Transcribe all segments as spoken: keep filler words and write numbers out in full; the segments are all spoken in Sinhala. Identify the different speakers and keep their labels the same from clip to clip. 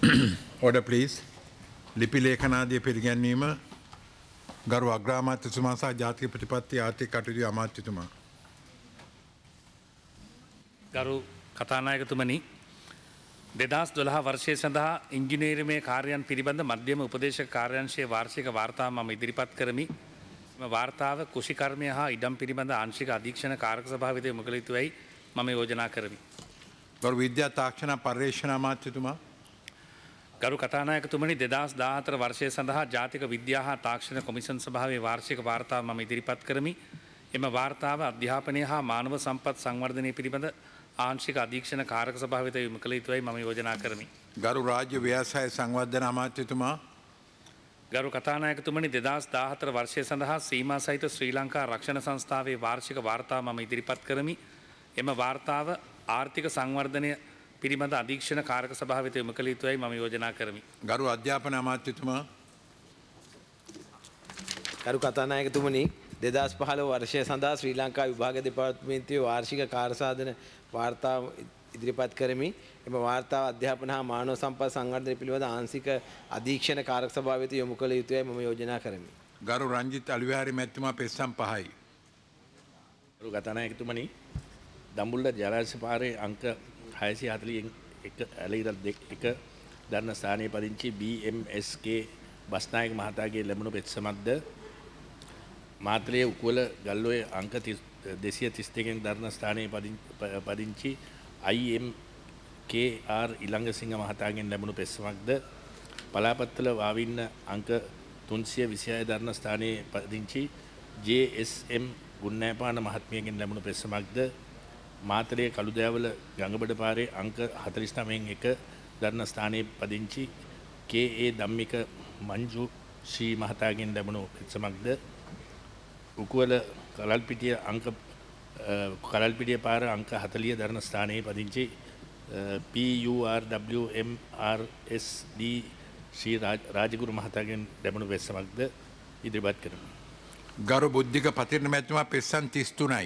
Speaker 1: Order please. ලිපි ලේඛනාදී පිළිගැන්වීම ගරු අග්‍රාමාත්‍යතුමා සහ ජාතික ප්‍රතිපත්ති ආර්ථික කටයුතු අමාත්‍යතුමා.
Speaker 2: ගරු කතානායකතුමනි දෙදහස් දොළහ වර්ෂය සඳහා ඉංජිනේරුමේ කාර්යයන් පිළිබඳ මධ්‍යම උපදේශක කාර්යාංශයේ වාර්ෂික වාර්තාව මම ඉදිරිපත් කරමි. මෙම වාර්තාව කුෂිකර්මය හා ඉඩම් පිළිබඳ ආංශික අධීක්ෂණ කාරක සභාව වෙත යොමු කළ යුතුයි මම යෝජනා කරමි.
Speaker 1: ගරු විද්‍යා තාක්ෂණ පර්යේෂණ අමාත්‍යතුමා.
Speaker 2: ගරු කතානායකතුමනි දෙදහස් දාහතර වර්ෂය සඳහා ජාතික විද්‍යා හා තාක්ෂණ කොමිසන් සභාවේ වාර්ෂික වාර්තාව මම ඉදිරිපත් කරමි. එම වාර්තාව අධ්‍යාපනය හා මානව සම්පත් සංවර්ධනය පිළිබඳ ආංශික අධීක්ෂණ කාරක සභාව වෙත යොමු කළ යුතුයි මම යෝජනා කරමි.
Speaker 1: ගරු රාජ්‍ය ව්‍යවසාය සංවර්ධන අමාත්‍යතුමා.
Speaker 2: ගරු කතානායකතුමනි දෙදහස් දාහතර වර්ෂය සඳහා සීමා සහිත ශ්‍රී ලංකා රක්ෂණ සංස්ථාවේ වාර්ෂික වාර්තාව මම ඉදිරිපත් කරමි. එම වාර්තාව ආර්ථික සංවර්ධනය පිළිබඳ අධීක්ෂණ කාරක සභාව වෙත යොමු කළ යුතුයි මම යෝජනා කරමි.
Speaker 1: ගරු අධ්‍යාපන අමාත්‍යතුමා.
Speaker 3: ගරු කතානායකතුමනි දෙදහස් පහළොව වර්ෂය සඳහා ශ්‍රී ලංකා විභාග දෙපාර්තමේන්තුවේ වාර්ෂික කාර්යසාධන වාර්තාව ඉදිරිපත් කරමි. එම වාර්තාව අධ්‍යාපන හා මානව සම්පත් සංවර්ධනය පිළිබඳ ආංශික අධීක්ෂණ කාරක සභාව වෙත යොමු කළ යුතුයි මම යෝජනා කරමි.
Speaker 1: ගරු රංජිත් අලුවිහාරි මැතිතුමා පෙස්සම් පහයි.
Speaker 4: ගරු කතානායකතුමනි දඹුල්ල ජලාශය පාරේ අංක හයසිය හතළිස් එක ඇලීර එක දරණ ස්ථානයේ පදිංචි බී එම් එස් කේ බස්නායක මහතාගේ ලැබුණු පෙත්සමක්ද මාත්‍රයේ උකුල ගල්ලොය අංක දෙසිය තිස් දෙකෙන් දරණ ස්ථානයේ පදිංචි අයි එම් කේ ආර් ඉලංගසිංහ මහතාගෙන් ලැබුණු පෙත්සමක්ද පලාපත්තල වාවින්න අංක තුන්සිය විසිහය දරණ ස්ථානයේ පදිංචි ජේ එස් එම් ගුන්නෑපාන මහත්මියගෙන් ලැබුණු පෙත්සමක්ද මාතරයේ කළුදෑවල ගඟබඩ පාරේ අංක හතළිස් නවයෙන් එක දරණ ස්ථානයේ පදිංචි කේ ඒ ධම්මික මංජු ශ්‍රී මහතාගෙන් ලැබුණු පෙත්සමක්ද උකුවල කලල්පිටිය අංක කලල්පිටිය පාර අංක හතළිස් දරණ ස්ථානයේ පදිංචි P U R W M R S D Sri Rajaguru මහතාගෙන් ලැබුණු පෙත්සමක්ද ඉදිරිපත් කරමි.
Speaker 1: ගරු බුද්ධික පතිරණ මැතිතුමා පෙස්සම් තිස් තුනයි.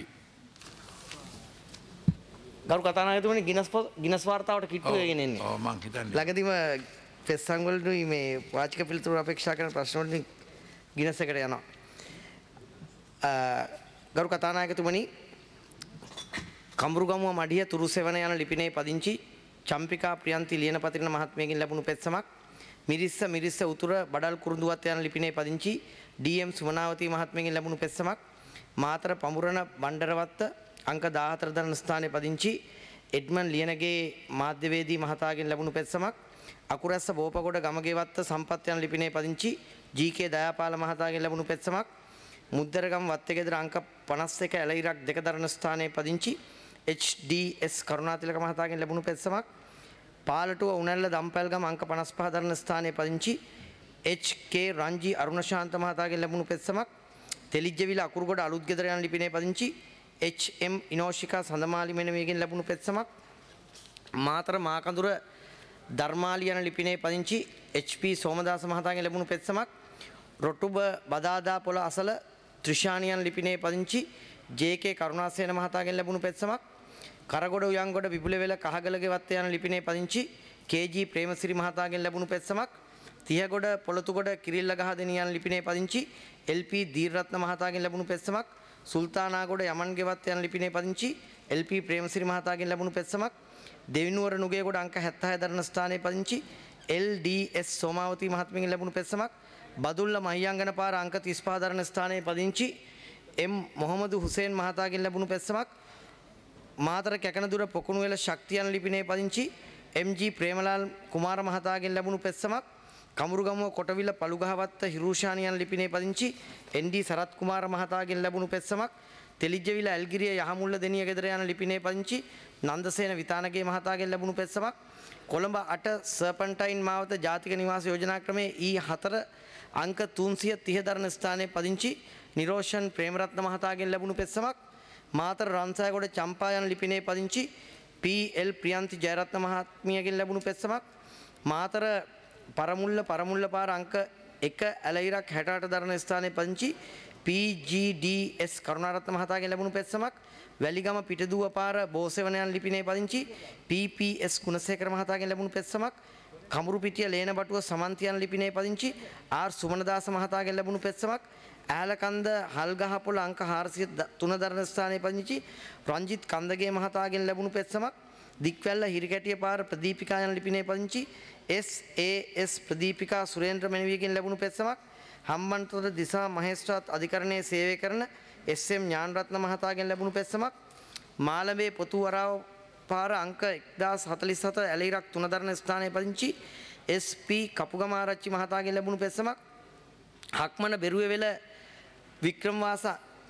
Speaker 5: ගරු කතානායකතුමනි ගිනස් ගිනස් වාර්තාවට කිට්ටු වෙගෙන එන්නේ.
Speaker 1: ඔව් මං හිතන්නේ.
Speaker 5: ළඟදීම පෙස්සම් වලදී මේ වාචික පිළිතුරු අපේක්ෂා කරන ප්‍රශ්න වලින් ගිනස් එකට යනවා. ගරු කතානායකතුමනි කඹුරුගමුව මඩිය තුරුසෙවන යන ලිපිනේ පදිංචි චම්පිකා ප්‍රියන්ති ලියනපතිරණ මහත්මියගෙන් ලැබුණු පෙත්සමක් මිරිස්ස මිරිස්ස උතුර බඩල් කුරුඳුවත් යන ලිපිනේ පදිංචි ඩී එම් සුමනාවතී මහත්මියගෙන් ලැබුණු පෙත්සමක් මාතර පඹුරන බණ්ඩරවත්ත අංක දාහතර දරණ ස්ථානයේ පදිංචි එඩ්මන් ලියනගේ මාධ්‍යවේදී මහතාගෙන් ලැබුණු පෙත්සමක් අකුරැස්ස බෝපගොඩ ගමගේවත්ත සම්පත් යන ලිපිනේ පදිංචි ජී කේ දයාපාල මහතාගෙන් ලැබුණු පෙත්සමක් මුද්දරගම වත්තේගෙදර අංක පනස් එක ඇලයිරක් දෙක දරණ ස්ථානයේ පදිංචි එච් ඩී එස් කරුණාතිලක මහතාගෙන් ලැබුණු පෙත්සමක් පාලටුව උනැල්ල දම්පැල්ගම අංක පනස් පහ දරණ ස්ථානයේ පදිංචි එච් කේ රංජි අරුණශාන්ත මහතාගෙන් ලැබුණු පෙත්සමක් තෙලිජ්ජවිල අකුරුගොඩ අලුත්ගෙදර යන ලිපිනේ පදිංචි එච් එම් ඉනෝෂිකා සඳමාලි මෙනවියගෙන් ලැබුණු පෙත්සමක් මාතර මාකඳුර ධර්මාලි යන ලිපිනේ පදිංචි එච් පී සෝමදාස මහතාගෙන් ලැබුණු පෙත්සමක් රොටුබ බදාදා පොළ අසල ත්‍රිෂානියන් ලිපිනේ පදිංචි ජේ කේ කරුණාසේන මහතාගෙන් ලැබුණු පෙත්සමක් කරගොඩ උයන්ගොඩ විපුලවෙල කහගලගේ වත්තේ යන ලිපිනේ පදිංචි කේ ජී ප්‍රේමසිරි මහතාගෙන් ලැබුණු පෙත්සමක් තියගොඩ පොළතුගොඩ කිරිල්ල ගහදෙනිය යන ලිපිනේ පදිංචි එල් පී දීර්රත්න මහතාගෙන් ලැබුණු පෙත්සමක් සුල්තානාගොඩ යමන්ගෙවත් යන ලිපිනේ පදිංචි එල් පී ප්‍රේමසිරි මහතාගෙන් ලැබුණු පෙත්සමක් දෙවිනුවර නුගේගොඩ අංක හැත්තෑ දරණ ස්ථානයේ පදිංචි එල් ඩී එස් සෝමාවතී මහත්මියගෙන් ලැබුණු පෙත්සමක් බදුල්ල මහියංගන පාර අංක තිස් පහ දරණ ස්ථානයේ පදිංචි එම් මොහමදු හුසේන් මහතාගෙන් ලැබුණු පෙත්සමක් මාතර කැකනදුර පොකුණුවෙල ශක්තිය යන ලිපිනේ පදිංචි එම් ජී ප්‍රේමලාල් කුමාර මහතාගෙන් ලැබුණු පෙත්සමක් කමුරුගමුව කොටවිල පළුගහවත්ත හිරුෂානි යන ලිපිනේ පදිංචි එන් ඩී සරත් කුමාර මහතාගෙන් ලැබුණු පෙත්සමක් තෙලිජ්ජවිල ඇල්ගිරිය යහමුල්ල දෙනිය ගෙදර යන ලිපිනේ පදිංචි නන්දසේන විතානගේ මහතාගෙන් ලැබුණු පෙත්සමක් කොළඹ අට සර්පන්ටයින් මාවත ජාතික නිවාස යෝජනා ක්‍රමයේ ඊ හතර අංක තුන්සිය තිහ දරණ ස්ථානයේ පදිංචි නිරෝෂන් ප්‍රේමරත්න මහතාගෙන් ලැබුණු පෙත්සමක් මාතර රන්සෑගොඩ චම්පා යන ලිපිනේ පදිංචි පී එල් ප්‍රියන්ති ජයරත්න මහත්මියගෙන් ලැබුණු පෙත්සමක් මාතර පරමුල්ල පරමුල්ල පාර අංක එක ඇලයිරක් හැට අට දරණ ස්ථානයේ පදිංචි P G D S Karunarathna මහතාගෙන් ලැබුණු පෙත්සමක් වැලිගම පිටදුව පාර බෝසෙවන යන ලිපිනේ පදිංචි පී පී එස් ගුණසේකර මහතාගෙන් ලැබුණු පෙත්සමක් කමුරුපිටිය ලේනබටුව සමන්තියන් ලිපිනේ පදිංචි ආර් සුමනදාස මහතාගෙන් ලැබුණු පෙත්සමක්. ඇහැලකන්ද හල්ගහපොළ අංක හාරසිය තුන දරණ ස්ථානයේ පදිංචි රංජිත් කන්දගේ මහතාගෙන් ලැබුණු පෙත්සමක්. දික්වැල්ල හිරිකැටිය පාර ප්‍රදීපිකා යන ලිපිනේ පදිංචි S A S Pradeepika Surendra මෙනවියගෙන් ලැබුණු පෙත්සමක්. හම්බන්තොට දිසා මහේස්ත්‍රාත් අධිකරණයේ සේවය කරන එස් එම් ඥානරත්න මහතාගෙන් ලැබුණු පෙත්සමක්. මාළඹේ පොතුවරාව පාර අංක එක්දාස් හතළිස් හත ඇලීරක් තුන දරණ ස්ථානයේ පදිංචි එස් පී කපුගමාරච්චි මහතාගෙන් ලැබුණු පෙත්සමක්. හක්මන බෙරුවෙවෙල වික්‍රමවාස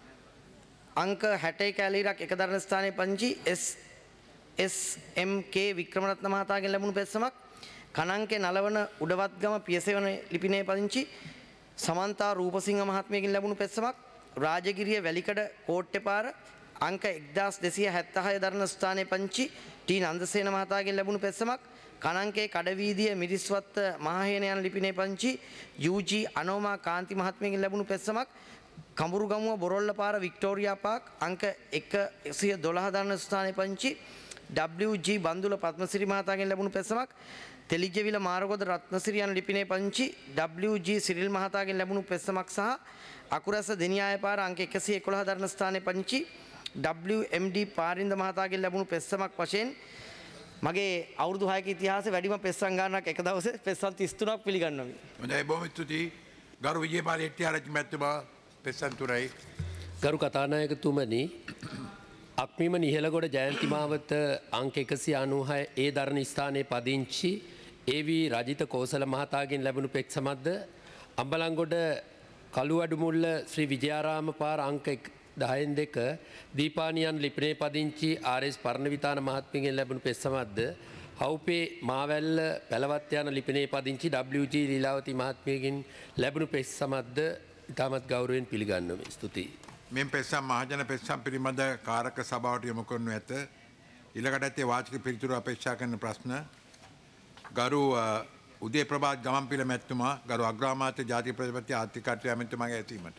Speaker 5: අංක හැටයි ඇලීරක් එක දරණ ස්ථානයේ පදිංචි S S M K Wickramarathna මහතාගෙන් ලැබුණු පෙත්සමක්. කණංකේ නලවන උඩවත්ගම පියසෙවන ලිපිනේ පදිංචි සමන්තා රූපසිංහ මහත්මියගෙන් ලැබුණු පෙත්සමක්. රාජගිරිය වැලිකඩ කෝට්ටේපාර අංක එක්දාස් දෙසිය හැත්තහය දරණ ස්ථානයේ පදිංචි ටී නන්දසේන මහතාගෙන් ලැබුණු පෙත්සමක්. කණංකේ කඩවීදිය මිරිස්වත්ත මහහේන යන ලිපිනේ පදිංචි යූ ජී අනෝමා කාන්ති මහත්මියගෙන් ලැබුණු පෙත්සමක්. කඹුරුගමුව බොරොල්ලපාර වික්ටෝරියා පාක් අංක එකසිය දොළහ දරණ ස්ථානයේ පදිංචි ඩබ්ලිව් ජී බන්දුල පද්මසිරි මහතාගෙන් ලැබුණු පෙත්සමක්. තෙලිජ්ජවිල මාරගොඩ රත්නසිරි යන ලිපිනේ පදිංචි ඩබ්ලිව් ජී සිරිල් මහතාගෙන් ලැබුණු පෙත්සමක් සහ අකුරැස දෙනියාය පාර අංක එකසිය එකොළහ දරණ ස්ථානයේ පදිංචි ඩබ්ලිව් එම් ඩී පාරින්ද මහතාගෙන් ලැබුණු පෙත්සමක් වශයෙන් මගේ අවුරුදු හයක ඉතිහාසයේ වැඩිම පෙත්සම් ගානක් එක දවසේ පෙත්සම් තිස් තුනක් පිළිගන්නවා.
Speaker 1: හොඳයි බොහොම ස්තුතියි. ගරු විජේපාල හෙට්ටිආරච්චි මැතිතුමා පෙත්සම් තුනයි.
Speaker 6: ගරු කතානායකතුමනි අක්මිම නිහෙලගොඩ ජයන්ති මාවත අංක එකසිය අනූහය ඒ දරණ ස්ථානයේ පදිංචි ඒ වී රජිත කෝසල මහතාගෙන් ලැබුණු පෙත්සමක්ද අම්බලන්ගොඩ කළුවඩුමුල්ල ශ්‍රී විජයාරාම පාර අංක දහයෙන් දෙක දීපානියන් ලිපිනේ පදිංචි ආර් එස් පරණවිතාන මහත්මියගෙන් ලැබුණු පෙත්සමක්ද හවුපේ මාවැල්ල පැලවත් යන ලිපිනේ පදිංචි ඩබ්ලිව් ජී ලීලාවති මහත්මියගෙන් ලැබුණු පෙත්සමක්ද ඉතාමත් ගෞරවයෙන් පිළිගන්නවා. ස්තුතියි.
Speaker 1: මෙම පෙත්සම් මහජන පෙත්සම් පිළිබඳ කාරක සභාවට යොමු කරනු ඇත. ඊළඟට ඇත්තේ වාචික පිළිතුරු අපේක්ෂා කරන ප්‍රශ්න. ගරු උදේ ප්‍රභාත් ගමන්පිල මැතිතුමා ගරු අග්‍රාමාත්‍ය ජාතික ප්‍රතිපත්ති ආර්ථික කටයුතු ඇමතිතුමාගේ ඇසීමට.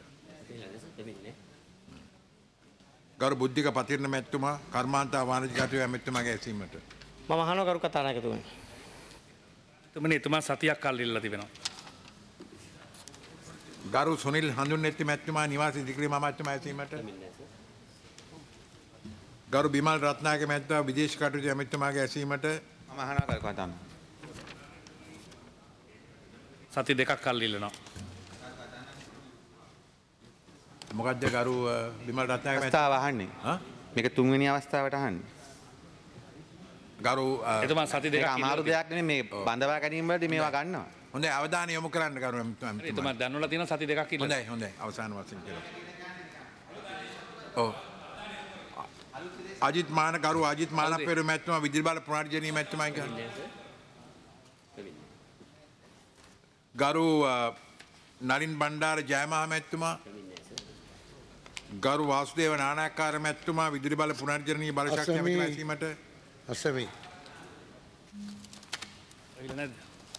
Speaker 1: ගරු බුද්ධික පතිරණ මැතිතුමා කර්මාන්ත වාණිජ්‍ය කටයුතු ඇමතිතුමාගේ ඇසීමට.
Speaker 5: මම අහනවා ගරු කතානායකතුමනි.
Speaker 2: එතුමනි එතුමා සතියක් කල් ඉල්ලලා තිබෙනවා.
Speaker 1: ගරු සුනිල් හඳුන්නෙත්ති මැතිතුමා නිවාස ඉදිකිරීම අමාත්‍යතුමා ඇසීමට. ගරු බිමල් රත්නායක මැතිතුමා විදේශ කටයුතු ඇමතිතුමාගේ ඇසීමට.
Speaker 7: මම අහනවා ගරු කතානායක.
Speaker 2: සති දෙකක් කල් ඉල්ලනවා.
Speaker 1: මොකද්ද ගරු බිමල් රත්නායක
Speaker 7: අවස්ථාව අහන්නේ?
Speaker 1: හා
Speaker 7: මේක තුන්වෙනි අවස්ථාවට අහන්නේ.
Speaker 1: ගරු
Speaker 2: එතුමා සති දෙකක්
Speaker 7: ඒක අමාරු දෙයක් නෙමෙයි මේ බඳවා ගැනීම වලදී මේවා ගන්නවා.
Speaker 1: හොඳයි අවධානය යොමු කරන්න ගරු ඇමතිතුමා.
Speaker 2: එතුමා දැන්වලා තියෙන සති දෙකක් ඉල්ලනවා.
Speaker 1: හොඳයි හොඳයි අවසාන වශයෙන් කියලා. ඔව්. අජිත් මාන ගරු අජිත් මානපේරු මැතිතුමා විදුලි බල පුනර්ජනනීය මැතිතුමා කියන්නේ. ගරු නලින් බණ්ඩාර ජයමහා මැතිතුමා ගරු වාසුදේව නානායක්කාර මැතිතුමා විදුලි බල පුනර්ජනනීය බල ශක්තිය මැතිතුමා ඇසීමට.
Speaker 8: අසමි.
Speaker 2: ඇවිල්ලා නැද්ද?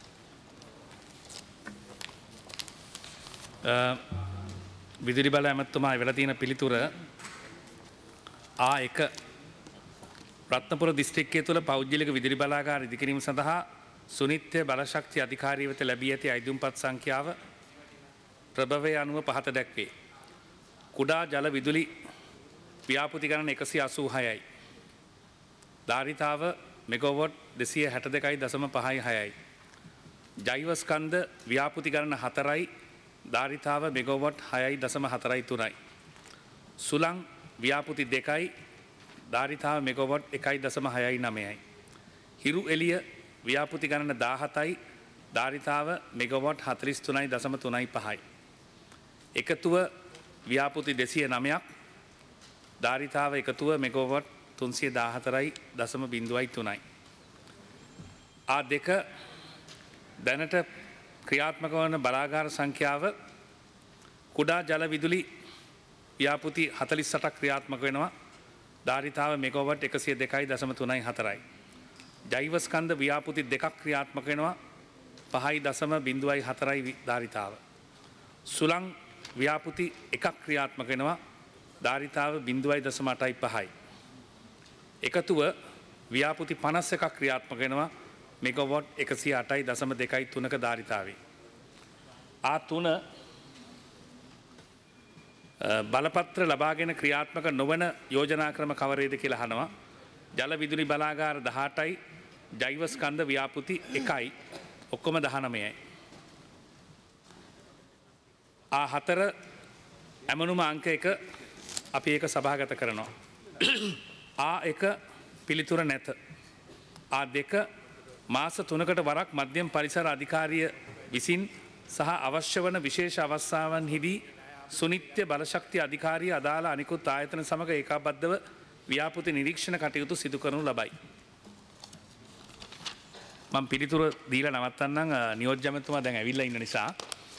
Speaker 2: විදුලි බල ඇමතිතුමා වෙලා තියෙන පිළිතුර ආ එක රත්නපුර දිස්ත්‍රික්කය තුළ පෞද්ගලික විදුලි බලාගාර ඉදිකිරීම සඳහා සුනිත්‍ය බලශක්ති අධිකාරිය වෙත ලැබී ඇති අයිදුම්පත් සංඛ්‍යාව ප්‍රභවය අනුව පහත දැක්වේ. කුඩා ජල විදුලි ව්‍යාපෘති ගණන එකසිය අසූ හයයි. ධාරිතාව මෙගෝවොට් දෙසිය හැට දෙකයි දශම පහයි හයයි. ජෛවස්කන්ධ ව්‍යාපෘති ගණන හතරයි. ධාරිතාව මෙගෝවොට් හයයි දශම හතරයි තුනයි. සුළං ව්‍යාපෘති දෙකයි. ධාරිතාව මෙගෝවොට් එකයි දශම හයයි නමයයි. හිරු එළිය ව්‍යාපෘති ගණන දාහතයි. ධාරිතාව මෙගවොට් හතළිස් තුනයි දශම තුනයි පහයි. එකතුව ව්‍යාපෘති දෙසිය නමයක්. ධාරිතාව එකතුව මෙගෝවොට් තුන්සිය දාහතරයි දශම බිඳුවයි තුනයි. ආ දෙක දැනට ක්‍රියාත්මක වන බලාගාර සංඛ්‍යාව කුඩා ජල විදුලි ව්‍යාපෘති හතළිස් අටක් ක්‍රියාත්මක වෙනවා. ධාරිතාව මෙගෝවොට් එකසිය දෙකයි දශම තුනයි හතරයි. ජෛවස්කන්ධ ව්‍යාපෘති දෙකක් ක්‍රියාත්මක වෙනවා. පහයි දශම බිඳුවයි හතරයි ධාරිතාව. සුළං ව්‍යාපෘති එකක් ක්‍රියාත්මක වෙනවා. ධාරිතාව බිඳුවයි දශම අටයි පහයි. එකතුව ව්‍යාපෘති පනස් එකක් ක්‍රියාත්මක වෙනවා. මෙගවොට් එකසිය අටයි දශම දෙකයි තුනක ධාරිතාවේ. ආ තුන බලපත්‍ර ලබාගෙන ක්‍රියාත්මක නොවන යෝජනා ක්‍රම කවරේද කියලා අහනවා. ජල විදුලි බලාගාර දහඅටයි ජෛව ස්කන්ධ ව්‍යාපෘති එකයි ඔක්කොම දහනවයයි. ආ හතර ඇමනුම අංක එක අපි ඒක සභාගත කරනවා. ආ එක පිළිතුර නැත. ආ දෙක මාස තුනකට වරක් මධ්‍යම පරිසර අධිකාරිය විසින් සහ අවශ්‍ය වන විශේෂ අවස්ථාවන්හිදී සුනිත්‍ය බලශක්ති අධිකාරිය අදාළ අනිකුත් ආයතන සමග ඒකාබද්ධව ව්‍යාපෘති නිරීක්ෂණ කටයුතු සිදු කරනු ලබයි. මම පිළිතුර දීලා නවත්තන්නම් නියෝජ්‍ය ඇමතුමා දැන් ඇවිල්ලා ඉන්න නිසා.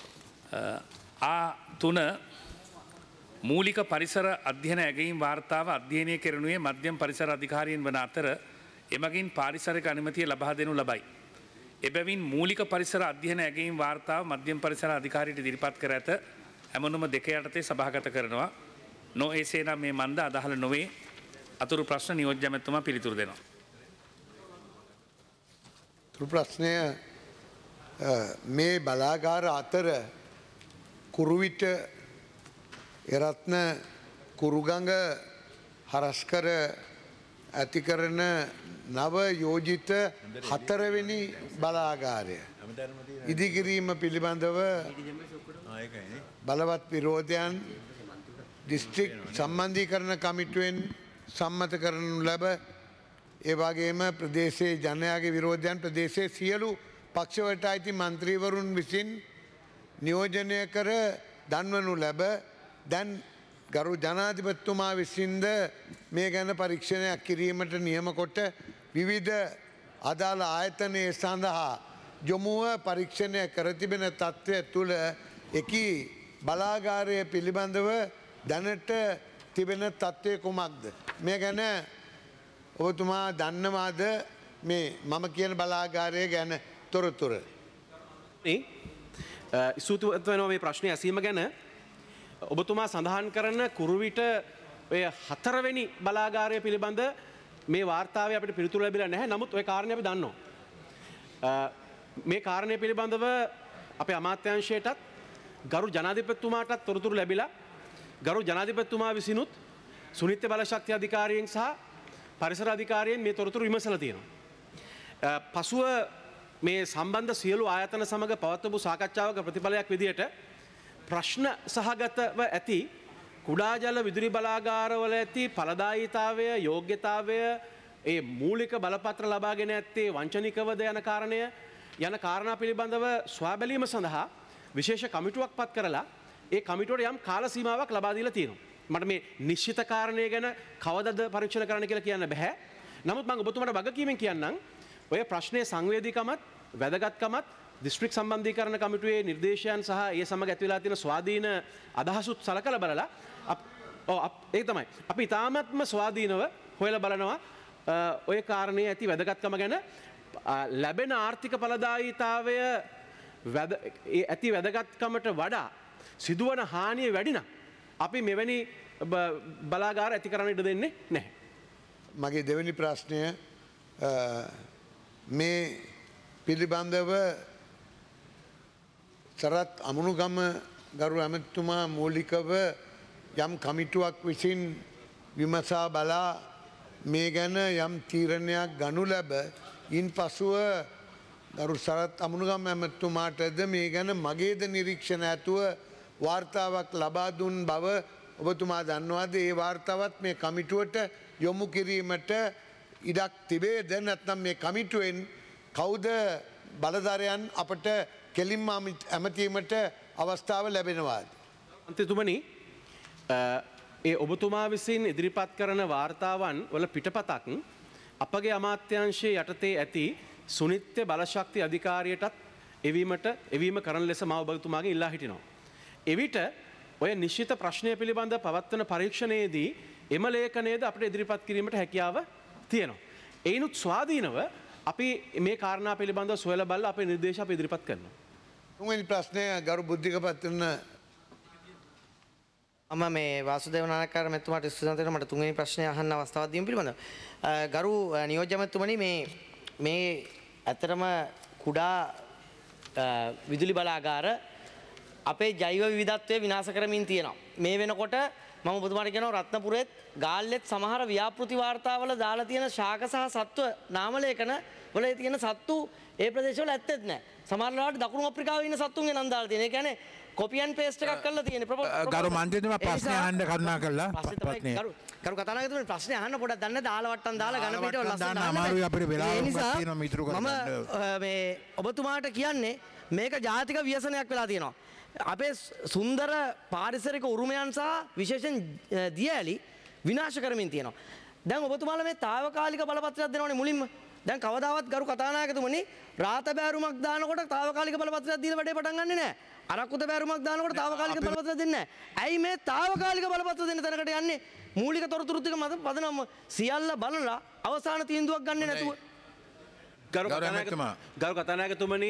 Speaker 2: ආ තුන මූලික පරිසර අධ්‍යයන ඇගයීම් වාර්තාව අධ්‍යයනය කෙරෙනුයේ මධ්‍යම පරිසර අධිකාරියෙන් වන අතර එමගින් පාරිසරික අනුමැතිය ලබා දෙනු ලබයි. එබැවින් මූලික පරිසර අධ්‍යයන ඇගයීම් වාර්තාව මධ්‍යම පරිසර අධිකාරියට ඉදිරිපත් කර ඇත. ඇමනුම දෙක යටතේ සභාගත කරනවා. නො එසේ නම් මේ මන්ද අදහල නොවේ. අතුරු ප්‍රශ්න නියෝජ්‍ය ඇමතුමා පිළිතුරු දෙනවා.
Speaker 8: තුරු ප්‍රශ්නය මේ බලාගාර අතර කුරුවිට එරත්න කුරුගඟ හරස්කර ඇති කරන නව යෝජිත හතරවෙනි බලාගාරය ඉදිකිරීම පිළිබඳව බලවත් විරෝධයන් දිස්ත්‍රික් සම්බන්ධීකරණ කමිටුවෙන් සම්මත කරනු ලැබ ඒ වගේම ප්‍රදේශයේ ජනයාගේ විරෝධයන් ප්‍රදේශයේ සියලු පක්ෂවලට අයිති මන්ත්‍රීවරුන් විසින් නියෝජනය කර දන්වනු ලැබ දැන් ගරු ජනාධිපතිතුමා විසින්ද මේ ගැන පරීක්ෂණයක් කිරීමට නියම කොට විවිධ අදාළ ආයතනයේ සඳහා යොමුව පරීක්ෂණය කර තිබෙන තත්ත්වය තුළ එකී බලාගාරය පිළිබඳව දැනට තිබෙන තත්ත්වය කුමක්ද. මේ ගැන ඔබතුමා දන්නවාද මේ මම කියන බලාගාරය ගැන තොරතුර.
Speaker 9: ස්තුතිවත්වනවා මේ ප්‍රශ්නය ඇසීම ගැන ඔබතුමා සඳහන් කරන කුරුවිට ඔය හතරවෙනි බලාගාරය පිළිබඳ මේ වාර්තාව අපිට පිළිතුරු ලැබිලා නැහැ. නමුත් ඔය කාරණය අපි දන්නවා. මේ කාරණය පිළිබඳව අපේ අමාත්‍යාංශයටත් ගරු ජනාධිපතිතුමාටත් තොරතුරු ලැබිලා ගරු ජනාධිපතිතුමා විසිනුත් සුනිත්‍ය බලශක්ති අධිකාරියෙන් සහ පරිසර අධිකාරියෙන් මේ තොරතුරු විමසලා තියෙනවා. පසුව මේ සම්බන්ධ සියලු ආයතන සමග පවත්වපු සාකච්ඡාවක ප්‍රතිඵලයක් විදියට ප්‍රශ්න සහගතව ඇති කුඩා ජල විදුලි බලාගාරවල ඇති ඵලදායීතාවය යෝග්‍යතාවය ඒ මූලික බලපත්‍ර ලබාගෙන ඇත්තේ වංචනිකවද යන කාරණය යන කාරණා පිළිබඳව සොයා බැලීම සඳහා විශේෂ කමිටුවක් පත් කරලා ඒ කමිටුවට යම් කාල සීමාවක් ලබා දීලා තියෙනවා. මට මේ නිශ්චිත කාරණය ගැන කවදද පරීක්ෂණ කරන්න කියලා කියන්න බෑ. නමුත් මම ඔබතුමාට වගකීමෙන් කියන්නම් ඔය ප්‍රශ්නයේ සංවේදීකමත් වැදගත්කමත් දිස්ත්‍රික් සම්බන්ධීකරණ කමිටුවේ නිර්දේශයන් සහ ඒ සමග ඇති වෙලා තියෙන ස්වාධීන අදහසුත් සලකලා බලලා ඔව් ඒක තමයි. අපි ඊටාත්ම ස්වාධීනව හොයලා බලනවා ඔය කාරණේ ඇති වැදගත්කම ගැන ලැබෙන ආර්ථික ඵලදායීතාවය ඇති වැදගත්කමට වඩා සිදුවන හානිය වැඩි නම් අපි මෙවැනි බලාගාර ඇති කරන්න ඉඩ දෙන්නේ නැහැ.
Speaker 8: මගේ දෙවෙනි ප්‍රශ්නය මේ පිළිබඳව සරත් අමුණුගම ගරු ඇමතිතුමා මූලිකව යම් කමිටුවක් විසින් විමසා බලා මේ ගැන යම් තීරණයක් ගනු ලැබ ඉන් පසුව ගරු සරත් අමුණුගම ඇමතිතුමාටද මේ ගැන මගේද නිරීක්ෂණ ඇතුව වාර්තාවක් ලබා දුන් බව ඔබතුමා දන්නවාද? ඒ වාර්තාවත් මේ කමිටුවට යොමු කිරීමට ඉඩක් තිබේද නැත්නම් මේ කමිටුවෙන් කවුද බලධාරයන් අපට කෙලින්ම ඇමතීමට අවස්ථාව ලැබෙනවාද?
Speaker 9: මන්ත්‍රීතුමනි, ඒ ඔබතුමා විසින් ඉදිරිපත් කරන වාර්තාවන් වල පිටපතක් අපගේ අමාත්‍යාංශයේ යටතේ ඇති සුනිත්‍ය බලශක්ති අධිකාරියටත් එවීමට එවීම කරන ලෙස මා ඔබතුමාගෙන් ඉල්ලා හිටිනවා. එවිට ඔය නිශ්චිත ප්‍රශ්නය පිළිබඳ පවත්වන පරීක්ෂණයේදී එම ලේඛනයේද අපිට ඉදිරිපත් කිරීමට හැකියාව තියෙනවා. එයිනුත් ස්වාධීනව අපි මේ කාරණා පිළිබඳව සොයලා බලලා අපේ නිර්දේශ අපි ඉදිරිපත් කරනවා.
Speaker 8: තුන්වෙනි ප්‍රශ්නය ගරු බුද්ධික පත්‍රන
Speaker 5: මම මේ වාසුදේව නායකකාර මැතිතුමාට ස්තුති කරනවා. මට තුන්වෙනි ප්‍රශ්නය අහන්න අවස්ථාවක් දීම පිළිබඳව. ගරු නියෝජ්‍ය මැතිතුමනි මේ මේ ඇත්තටම කුඩා විදුලි බලාගාර අපේ ජෛව විවිධත්වය විනාශ කරමින් තියෙනවා. මේ වෙනකොට මම ඔබතුමාට කියනවා රත්නපුරෙත් ගාල්ලෙත් සමහර ව්‍යාපෘති වාර්තාවල දාලා තියෙන ශාක සහ සත්ව නාමලේඛන වල තියෙන සත්තු ඒ ප්‍රදේශවල ඇත්තෙත් නැහැ. සමහර වෙලාවට දකුණු අප්‍රිකාවේ ඉන්න සත්තුන්ගේ නම් දාලා තියෙන. ඒ කියන්නේ කොපි ඇන්ඩ් පේස්ට් එකක් කරලා තියෙන.
Speaker 1: ගරු මන්ත්‍රීතුමා ප්‍රශ්න අහන්න කරුණා කළා.
Speaker 5: ප්‍රශ්නේ කරු කතානායකතුමනි ප්‍රශ්නේ අහන්න පොඩක් දන්නේ දාල වට්ටම් දාලා ඝන පිටවල ලස්සන දාන්න
Speaker 1: අමාරුයි අපිට වෙලාවක් තියෙනවා මිතුරු
Speaker 5: කරන්න. මම මේ ඔබතුමාට කියන්නේ මේක ජාතික ව්‍යසනයක් වෙලා තියෙනවා. අපේ සුන්දර පාරිසරික උරුමයන් සහ විශේෂයෙන් දියඇලි විනාශ කරමින් තියෙනවා. දැන් ඔබතුමාලා මේ తాවකාලික බලපත්‍රයක් දෙනවනේ මුලින්ම. දැන් කවදාවත් ගරු කතානායකතුමනි රාත බෑරුමක් දානකොට తాවකාලික බලපත්‍රයක් දීලා වැඩේ පටන් ගන්නෙ නෑ. අරක්කුත බෑරුමක් දානකොට తాවකාලික බලපත්‍රයක් දෙන්නේ නෑ. ඇයි මේ తాවකාලික බලපත්‍ර දෙන්න තැනකට යන්නේ? මූලික තොරතුරු ටික මත පදනම සියල්ල බලලා අවසාන තීන්දුවක් ගන්නෙ නැතුව.
Speaker 9: ගරු කතානායකතුමා ගරු කතානායකතුමනි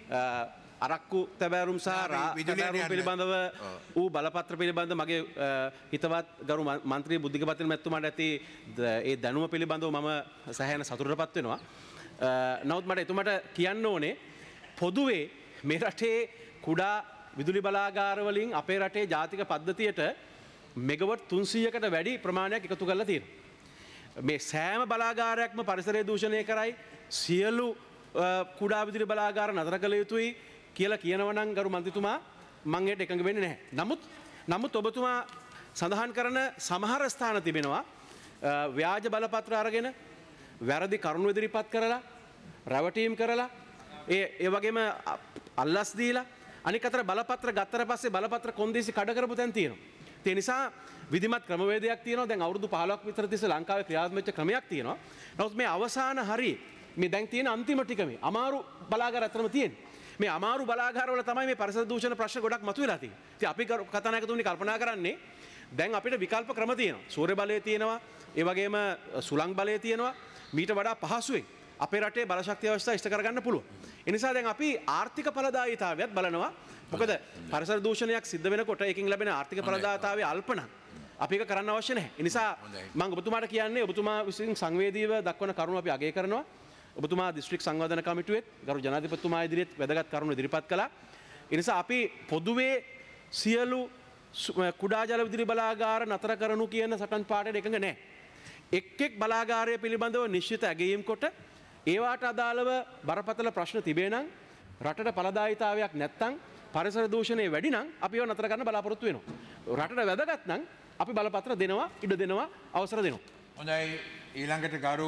Speaker 9: අරක්කු තැබෑරුම් සහ තැබෑරුම් පිළිබඳව වූ බලපත්‍ර පිළිබඳ මගේ හිතවත් ගරු මන්ත්‍රී බුද්ධික පතිර මැතිතුමාට ඇති ඒ දැනුම පිළිබඳව මම සැහැණ සතුටටපත් වෙනවා. නමුත් මට එතුමට කියන්න ඕනේ පොදුවේ මේ රටේ කුඩා විදුලි බලාගාර වලින් අපේ රටේ ජාතික පද්ධතියට මෙගවට් තුන්සීයකට වැඩි ප්‍රමාණයක් එකතු කරලා තියෙනවා. මේ සෑම බලාගාරයක්ම පරිසරය දූෂණය කරයි. සියලු කුඩා විදුලි බලාගාර නතර කළ යුතුයි කියලා කියනවා නම් ගරු මන්ත්‍රීතුමා මම ඒකට එකඟ වෙන්නේ නැහැ. නමුත් නමුත් ඔබතුමා සඳහන් කරන සමහර ස්ථාන තිබෙනවා ව්‍යාජ බලපත්‍ර අරගෙන වැරදි කරුණු ඉදිරිපත් කරලා රැවටීම් කරලා ඒ ඒ වගේම අල්ලස් දීලා අනික අතර බලපත්‍ර ගත්තට පස්සේ බලපත්‍ර කොන්දේසි කඩ කරපු තැන් තියෙනවා. ඒ නිසා විධිමත් ක්‍රමවේදයක් තියෙනවා. දැන් අවුරුදු පහළොවක් විතර තිස්සේ ලංකාවේ ක්‍රියාත්මක වෙච්ච ක්‍රමයක් තියෙනවා. නමුත් මේ අවසාන හරියේ මේ දැන් තියෙන අන්තිම ටික මේ අමාරු බලාගාර අතරම තියෙන්නේ. මේ අමාරු බලාගාරවල තමයි මේ පරිසර දූෂණ ප්‍රශ්න ගොඩක් මතුවලා තියෙන්නේ. ඉතින් අපි කතානායකතුමනි කල්පනා කරන්නේ දැන් අපිට විකල්ප ක්‍රම තියෙනවා. සූර්ය බලය තියෙනවා, ඒ වගේම සුළං බලය තියෙනවා. මීට වඩා පහසුවෙන් අපේ රටේ බල ශක්තිය අවස්ථාව ඉෂ්ට කරගන්න පුළුවන්. ඒ නිසා දැන් අපි ආර්ථික ඵලදායීතාවයත් බලනවා. මොකද පරිසර දූෂණයක් සිද්ධ වෙනකොට ඒකෙන් ලැබෙන ආර්ථික ඵලදායීතාවය අල්ප නම් අපි ඒක කරන්න අවශ්‍ය නැහැ. ඒ නිසා මම ඔබතුමාට කියන්නේ ඔබතුමා විසින් සංවේදීව දක්වන කරුණු අපි අගය කරනවා. ඔබතුමා දිස්ත්‍රික් සංවර්ධන කමිටුවෙත් ගරු ජනාධිපතිතුමා ඉදිරියට වැදගත් කරුණු ඉදිරිපත් කළා. ඒ නිසා අපි පොදුවේ සියලු කුඩා ජල විදුලි බලාගාර නතර කරනු කියන සටන් පාඩයට එකඟ නැහැ. එක් එක් බලාගාරය පිළිබඳව නිශ්චිත ඇගයීම් කොට ඒවාට අදාළව බරපතල ප්‍රශ්න තිබේ නම් රටට ඵලදායීතාවයක් නැත්නම් පරිසර දූෂණය වැඩි නම් අපි ඒව නතර කරන්න බලාපොරොත්තු වෙනවා. රටට වැදගත් නම් අපි බලපත්‍ර දෙනවා, ඉඩ දෙනවා, අවසර දෙනවා.
Speaker 1: හොඳයි ඊළඟට ගරු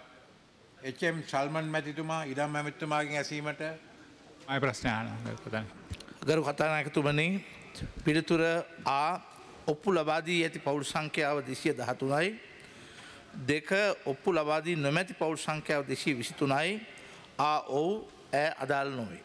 Speaker 1: එච් එම් සල්මන් මැතිතුමා ඉඩම් මැතිතුමාගෙන් ඇසීමට
Speaker 10: මම ප්‍රශ්න අහනවා.
Speaker 11: ගරු කතානායකතුමනි පිළිතුර ආ ඔප්පු ලබා දී ඇති පවුල් සංඛ්‍යාව දෙසිය දහතුනයි. දෙක ඔප්පු ලබා දී නොමැති පවුල් සංඛ්‍යාව දෙසිය විසිතුනයි. ආ ඔව් ඈ අදාළ නොවේ.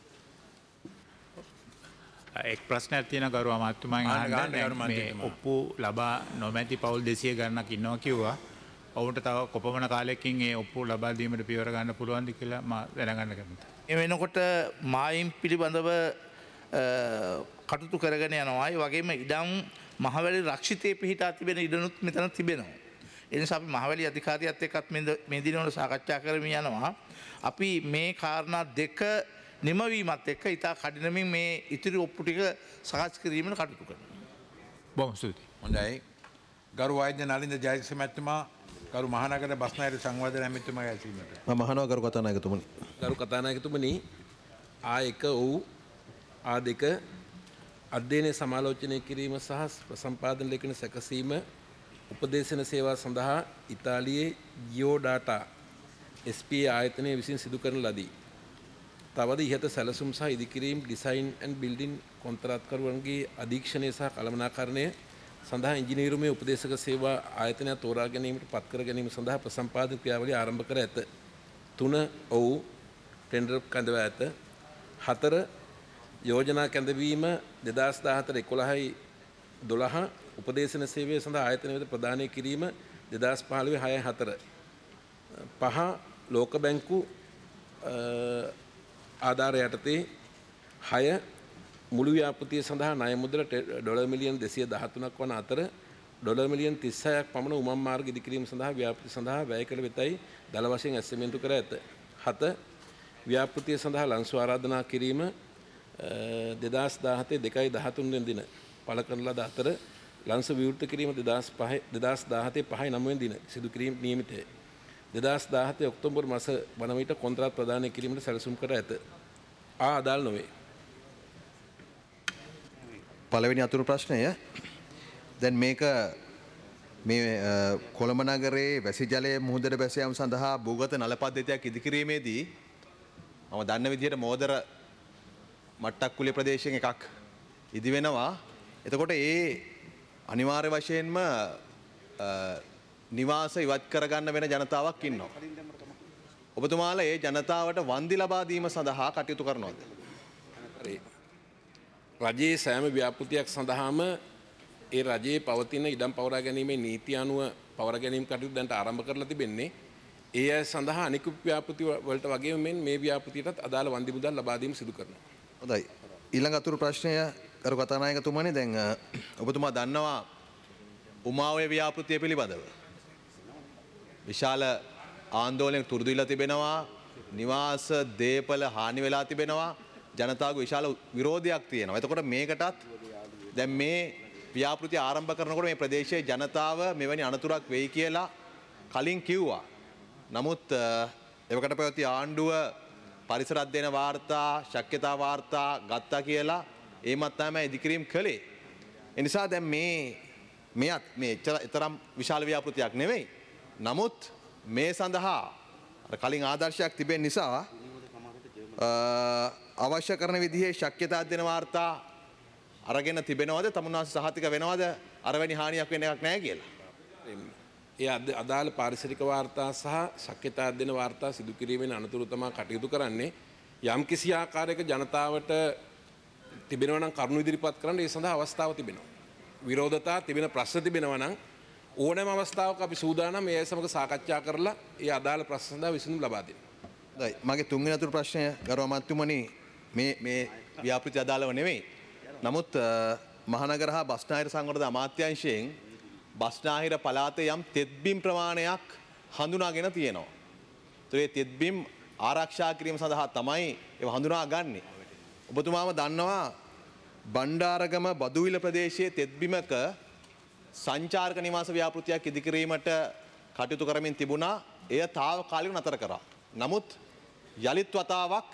Speaker 10: එක් ප්‍රශ්නයක් තියෙන ගරු අමාත්‍යතුමාගෙන් අහන්න මේ ඔප්පු ලබා නොමැති පවුල් දෙසිය ගණනක් ඉන්නවා කිව්වා. ඔවුන්ට තව කොපමණ කාලයකින් ඒ ඔප්පු ලබා දීමට පියවර ගන්න පුළුවන්ද කියලා මම දැනගන්න කැමතියි.
Speaker 11: ඒ වෙනකොට මායිම් පිළිබඳව කටයුතු කරගෙන යනවා. ඒ වගේම ඉඩම් මහවැලි රක්ෂිතයේ පිහිටා තිබෙන ඉඩනුත් මෙතන තිබෙනවා. ඒ නිසා අපි මහවැලි අධිකාරියත් එක්කත් මේ දිනවල සාකච්ඡා කරමින් යනවා. අපි මේ කාරණා දෙක නිමවීමත් එක්ක ඉතා කඩිනමින් මේ ඉතිරි ඔප්පු ටික සකස් කිරීමට කටයුතු කරනවා.
Speaker 10: බොහොම ස්තුතියි.
Speaker 1: හොඳයි. ගරු වෛද්‍ය නලින්ද ජයතිස්ස මැතිතුමා ගරු මහනගර බස්නාහිර සංවර්ධන ඇමතිතුමාගේ ඇසීමට.
Speaker 12: මම අහනවා ගරු කතානායකතුමනි.
Speaker 4: ගරු කතානායකතුමනි ආ එක ඔව් ආ දෙක අධ්‍යයනය සමාලෝචනය කිරීම සහ ප්‍රසම්පාදන ලේඛන සැකසීම උපදේශන සේවා සඳහා ඉතාලියේ ජියෝ ඩාටා එස් පී ආයතනය විසින් සිදු කරන ලදී. තවද ඉහත සැලසුම් සහ ඉදිකිරීම් ඩිසයින් ඇන්ඩ් බිල්ඩින් කොන්ත්‍රාත්කරුවන්ගේ අධීක්ෂණය සහ කළමනාකරණය සඳහා ඉංජිනේරුමේ උපදේශක සේවා ආයතනය තෝරා ගැනීමට පත් කර ගැනීම සඳහා ප්‍රසම්පාදන ක්‍රියාවලිය ආරම්භ කර ඇත. තුන ඔව් ටෙන්ඩර් කැඳවා ඇත. හතර යෝජනා කැඳවීම දෙදහස් දාහතර එකොළහයි දොළහ උපදේශන සේවය සඳහා ආයතන වෙත ප්‍රදානය කිරීම දෙදහස් පහළොව හය හතර. පහ ලෝක බැංකු ආධාර යටතේ හය මුළු ව්‍යාපෘතිය සඳහා ණය මුදල ඩොලර් මිලියන් දෙසිය දහතුනක් වන අතර ඩොලර් මිලියන් තිස්හයක් පමණ උමම් මාර්ග ඉදිකිරීම සඳහා ව්‍යාපෘති සඳහා වැය කළ වෙතයි දල වශයෙන් ඇස්සෙමෙන්තු කර ඇත. හත
Speaker 12: ව්‍යාපෘතිය සඳහා ලංසු ආරාධනා කිරීම දෙදහස් දාහතේ දෙකයි දහතුන් වෙනි දින පළ කරන ලද අතර ලංස විවෘත කිරීම දෙදහස් පහ දෙදහස් දාහතේ පහයි නවය වෙනි දින සිදු කිරීම නියමිතය. දෙදහස් දාහතේ ඔක්තෝබර් මාස වන විට කොන්ත්‍රාත් ප්‍රදානය කිරීමට සැලසුම් කර ඇත. ආ අදාළ නොවේ.
Speaker 13: පළවෙනි අතුරු ප්‍රශ්නය දැන් මේක මේ කොළඹ නගරයේ වැසි ජලය මුහුදට බැස යාම සඳහා භූගත නල පද්ධතියක් ඉදිකිරීමේදී මම දන්න විදිහට මෝදර මට්ටක්කුලේ ප්‍රදේශයෙන් එකක් ඉදි වෙනවා. එතකොට ඒ අනිවාර්ය වශයෙන්ම නිවාස ඉවත් කරගන්න වෙන ජනතාවක් ඉන්නවා. ඔබතුමාලා ඒ ජනතාවට වන්දි ලබා දීම සඳහා කටයුතු කරනවද?
Speaker 12: රජයේ සෑම ව්‍යාපෘතියක් සඳහාම ඒ රජයේ පවතින ඉඩම් පවරා ගැනීමේ නීති අනුව පවරා ගැනීම කටයුතු දැන්ට ආරම්භ කරලා තිබෙන්නේ. ඒ අය සඳහා අනිකුත් ව්‍යාපෘති වලට වගේම මෙන් මේ ව්‍යාපෘතියටත් අදාළ වන්දි මුදල් ලබා දීම සිදු කරනවා.
Speaker 13: හොඳයි. ඊළඟ අතුරු ප්‍රශ්නය කරු කතානායකතුමනි දැන් ඔබතුමා දන්නවා උමාවය ව්‍යාපෘතිය පිළිබඳව විශාල ආන්දෝලනයක් තුරුදු වෙලා තිබෙනවා. නිවාස දේපල හානි වෙලා තිබෙනවා. ජනතාවගේ විශාල විරෝධයක් තියෙනවා. එතකොට මේකටත් දැන් මේ ව්‍යාපෘතිය ආරම්භ කරනකොට මේ ප්‍රදේශයේ ජනතාව මෙවැනි අනතුරක් වෙයි කියලා කලින් කිව්වා. නමුත් එවකට පැවති ආණ්ඩුව පරිසර අධ්‍යයන වාර්තා, ශක්්‍යතා වාර්තා ගත්තා කියලා ඒමත් තමයි ඉදිකිරීම කළේ. ඒ නිසා දැන් මේ මෙයත් මේ තරම් විශාල ව්‍යාපෘතියක් නෙවෙයි. නමුත් මේ සඳහා කලින් ආදර්ශයක් තිබෙන නිසා අවශ්‍ය කරන විදිහේ ශක්්‍යතා අධ්‍යයන වාර්තා අරගෙන තිබෙනවද? තමුන්වහන්සේ සහතික වෙනවද අරවැනි හානියක් වෙන එකක් නැහැ කියලා?
Speaker 12: ඒ අදාළ පාරිසරික වාර්තා සහ ශක්්‍යතා අධ්‍යයන වාර්තා සිදු කිරීමෙන් අනතුරු තමයි කටයුතු කරන්නේ. යම් කිසි ආකාරයක ජනතාවට තිබෙනවා නම් කරුණු ඉදිරිපත් කරන්න ඒ සඳහා අවස්ථාව තිබෙනවා. විරෝධතා තිබෙන ප්‍රශ්න තිබෙනවා නම් ඕනෑම අවස්ථාවක අපි සූදානම් ඒ අය සමග සාකච්ඡා කරලා ඒ අදාළ ප්‍රශ්න සඳහා විසඳුම් ලබා දෙන්න.
Speaker 13: හොඳයි. මගේ තුන්වෙනි අතුරු ප්‍රශ්නය ගරු අමාත්‍යතුමනි මේ මේ ව්‍යාපෘති අදාළව නෙවෙයි. නමුත් මහනගර හා බස්නාහිර සංවර්ධන අමාත්‍යාංශයෙන් බස්නාහිර පළාතේ යම් තෙත්බිම් ප්‍රමාණයක් හඳුනාගෙන තියෙනවා. ඒ තෙත්බිම් ආරක්ෂා කිරීම සඳහා තමයි ඒව හඳුනාගන්නේ. ඔබතුමාම දන්නවා බණ්ඩාරගම බදුවිල ප්‍රදේශයේ තෙත්බිමක සංචාරක නිවාස ව්‍යාපෘතියක් ඉදිකිරීමට කටයුතු කරමින් තිබුණා. එය తాවකාලිකව නතර කරා. නමුත් යලිත් වතාවක්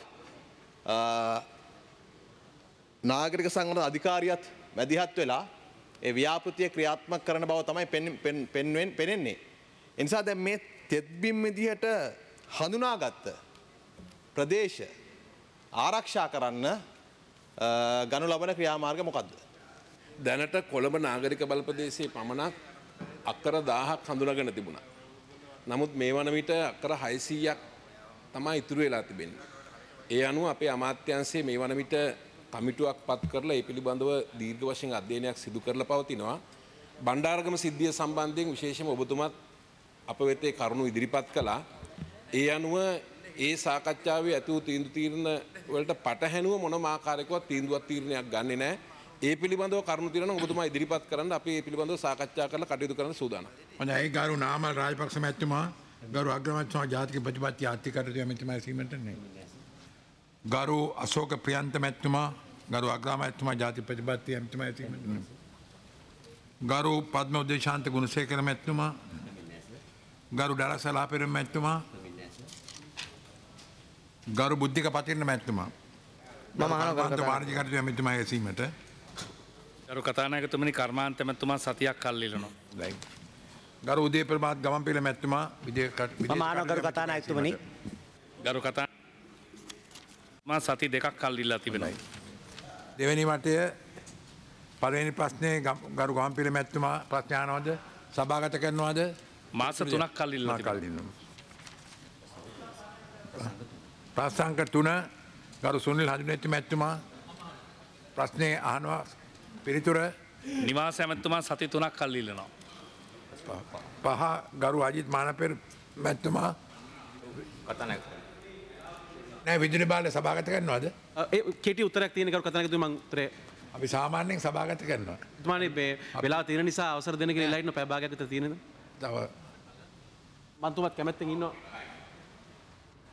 Speaker 13: නාගරික සංවර්ධන අධිකාරියත් මැදිහත් වෙලා ඒ ව්‍යාපෘතිය ක්‍රියාත්මක කරන බව තමයි පෙන්වෙන් පෙනෙන්නේ. ඒ නිසා දැන් මේ තෙත්බිම් විදිහට හඳුනාගත්ත ප්‍රදේශ ආරක්ෂා කරන්න ගනු ලබන ක්‍රියාමාර්ග මොකද්ද?
Speaker 12: දැනට කොළඹ නාගරික බල ප්‍රදේශයේ පමණක් අක්කර දහයක් හඳුනාගෙන තිබුණා. නමුත් මේ වන විට අක්කර හයසීයක් තමයි ඉතුරු වෙලා තිබෙන්නේ. ඒ අනුව අපේ අමාත්‍යාංශයේ මේ වන විට කමිටුවක් පත් කරලා ඒ පිළිබඳව දීර්ඝ වශයෙන් අධ්‍යයනයක් සිදු කරලා පවතිනවා. බණ්ඩාරගම සිද්ධිය සම්බන්ධයෙන් විශේෂම ඔබතුමාත් අප වෙත කරුණු ඉදිරිපත් කළා. ඒ අනුව ඒ සාකච්ඡාවේ ඇති වූ තීන්දුව තීරණ වලට පටහැනුව මොනම ආකාරයකවත් තීන්දුවක් තීරණයක් ගන්නෙ නැහැ. ඒ පිළිබඳව කරුණු తీරන ඔබතුමා ඉදිරිපත් කරන්න අපි ඒ පිළිබඳව සාකච්ඡා කරලා කටයුතු කරන්න සූදානම්.
Speaker 1: හොඳයි. ඒ ගරු නාමල් රාජපක්ෂ මැතිතුමා, ගරු අග්‍රාමාත්‍යතුමා ජාතික ප්‍රතිපත්ති ආර්ථික කටයුතු මැතිතුමා සීමන්ට නේ. ගරු අශෝක ප්‍රියන්ත මැතිතුමා, ගරු අග්‍රාමාත්‍යතුමා ජාතික ප්‍රතිපත්ති මැතිතුමා සීමන්ට නේ. ගරු පද්ම උදේශාන්ත ගුණසේකර මැතිතුමා, ගරු ඩලසලා පෙරම මැතිතුමා, ගරු බුද්ධික පතිරණ මැතිතුමා. මම අහනවා වාණිජ කටයුතු මැතිතුමා සීමට.
Speaker 2: ගරු කතානායකතුමනි කර්මාන්ත මැතිතුමා සතියක් කල් ඉල්ලනවා.
Speaker 1: දැන් ගරු උදේ ප්‍රභාත් ගමන්පිල මැතිතුමා විදේ
Speaker 5: මම අහනවා ගරු කතානායකතුමනි.
Speaker 2: ගරු කතා මා සති දෙකක් කල් ඉල්ලා තිබෙනවා.
Speaker 1: දෙවෙනි වටය පළවෙනි ප්‍රශ්නේ ගරු ගමන්පිල මැතිතුමා ප්‍රශ්න අහනවද? සභාගත කරනවද?
Speaker 2: මාස තුනක් කල් ඉල්ලා
Speaker 1: තිබෙනවා. ප්‍රශ්න තුන ගරු සුනිල් හඳුනේච්ච මැතිතුමා ප්‍රශ්නේ අහනවා. පිළිතුර
Speaker 2: නිවාස ඇමතුමා සති තුනක් කල් ඉල්ලනවා.
Speaker 1: පහ ගරු අජිත් මානපෙර මැතිතුමා
Speaker 9: කතානායක
Speaker 1: නෑ විදුලි බාල සභාගත කරනවද?
Speaker 9: ඒ කෙටි උත්තරයක් තියෙන කරු කතානායකතුමා මම උත්තරේ
Speaker 1: අපි සාමාන්‍යයෙන් සභාගත කරනවා.
Speaker 9: තුමානේ මේ වෙලා තියෙන නිසා අවසර දෙන්න කියලා ඉල්ලා ඉන්න පැය භාගයක් විතර තියෙනද?
Speaker 1: තව
Speaker 9: මම තුමත් කැමැත්තෙන් ඉන්නවා.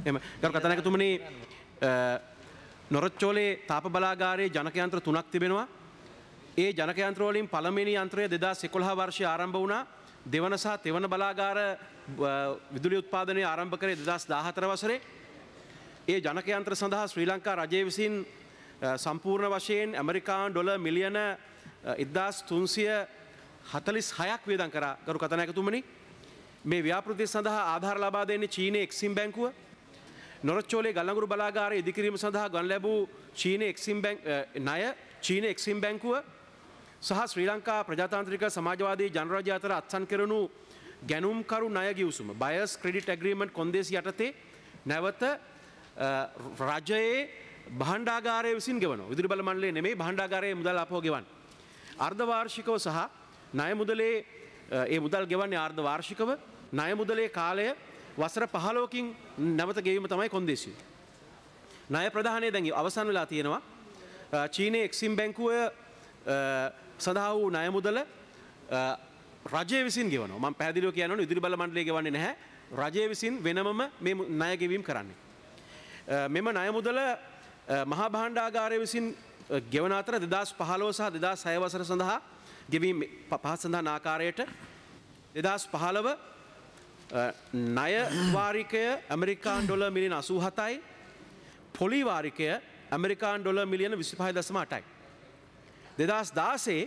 Speaker 9: එම ගරු කතානායකතුමනි නොරොච්චෝලේ තාප බලාගාරයේ ජනක යන්ත්‍ර තුනක් තිබෙනවා. ඒ ජනක යන්ත්‍ර වලින් පළවෙනි යන්ත්‍රය දෙදාස් එකොළහ වර්ෂයේ ආරම්භ වුණා. දෙවන සහ තෙවන බලාගාර විදුලි උත්පාදනය ආරම්භ කරේ දෙදාස් දාහතර වසරේ. ඒ ජනක යන්ත්‍ර සඳහා ශ්‍රී ලංකා රජය විසින් සම්පූර්ණ වශයෙන් ඇමරිකානු ඩොලර් මිලියන එක්දාස් තුන්සිය හතළිස් හයක් වියදම් කරා. ගරු කතානායකතුමනි මේ ව්‍යාපෘතිය සඳහා ආධාර ලබා දෙන්නේ චීනයේ එක්සිම් බැංකුව. නොරොච්චෝලේ ගල්ලඟුරු බලාගාරය ඉදිකිරීම සඳහා ගනු ලැබූ චීනයේ එක්සිම් බැංක් ණය චීනයේ එක්සිම් බැංකුව සහ ශ්‍රී ලංකා ප්‍රජාතාන්ත්‍රික සමාජවාදී ජනරජය අතර අත්සන් කෙරෙනු ගැනුම්කරු ණය ගිවිසුම බයර්ස් ක්‍රෙඩිට් ඇග්‍රීමන්ට් කොන්දේසි යටතේ නැවත රජයේ භාණ්ඩාගාරය විසින් ගෙවනවා. විදුලි බල මණ්ඩලය නෙමෙයි භාණ්ඩාගාරයේ මුදල් අපව ගෙවන්නේ. අර්ධ වාර්ෂිකව සහ ණය මුදලේ ඒ මුදල් ගෙවන්නේ අර්ධ වාර්ෂිකව. ණය මුදලේ කාලය වසර පහළොවකින් නැවත ගෙවීම තමයි කොන්දේසිය. ණය ප්‍රදානය දැන් අවසන් වෙලා තියෙනවා. චීනයේ එක්සිම් බැංකුව සඳහා වූ ණය මුදල රජය විසින් ගෙවනවා. මම පැහැදිලිව කියනවා විදුලි බල මණ්ඩලය ගෙවන්නේ නැහැ. රජය විසින් වෙනමම මේ ණය ගෙවීම කරන්නේ. මෙම ණය මුදල මහා භාණ්ඩාගාරය විසින් ගෙවන අතර දෙදාස් පහළොව සහ දෙදාස් හය වසර සඳහා ගෙවීම පහත් සඳහන් ආකාරයට දෙදාස් පහළොව ණය වාරිකය ඇමරිකානු ඩොලර් මිලියන අසූ හතයි පොලි වාරිකය ඇමරිකානු ඩොලර් මිලියන විසිපහ දශම අටයි. දෙදාස් දාසේ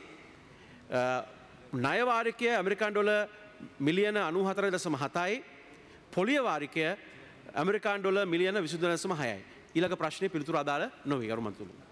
Speaker 9: ණය වාරිකය ඇමරිකානු ඩොලර් මිලියන අනූ හතර දශම හතයි පොලිය වාරිකය ඇමරිකානු ඩොලර් මිලියන විසි තුන දශම හයයි. ඊළඟ ප්‍රශ්නේ පිළිතුරු අදාළ නොවේ ගරු මන්ත්‍රීතුමනි.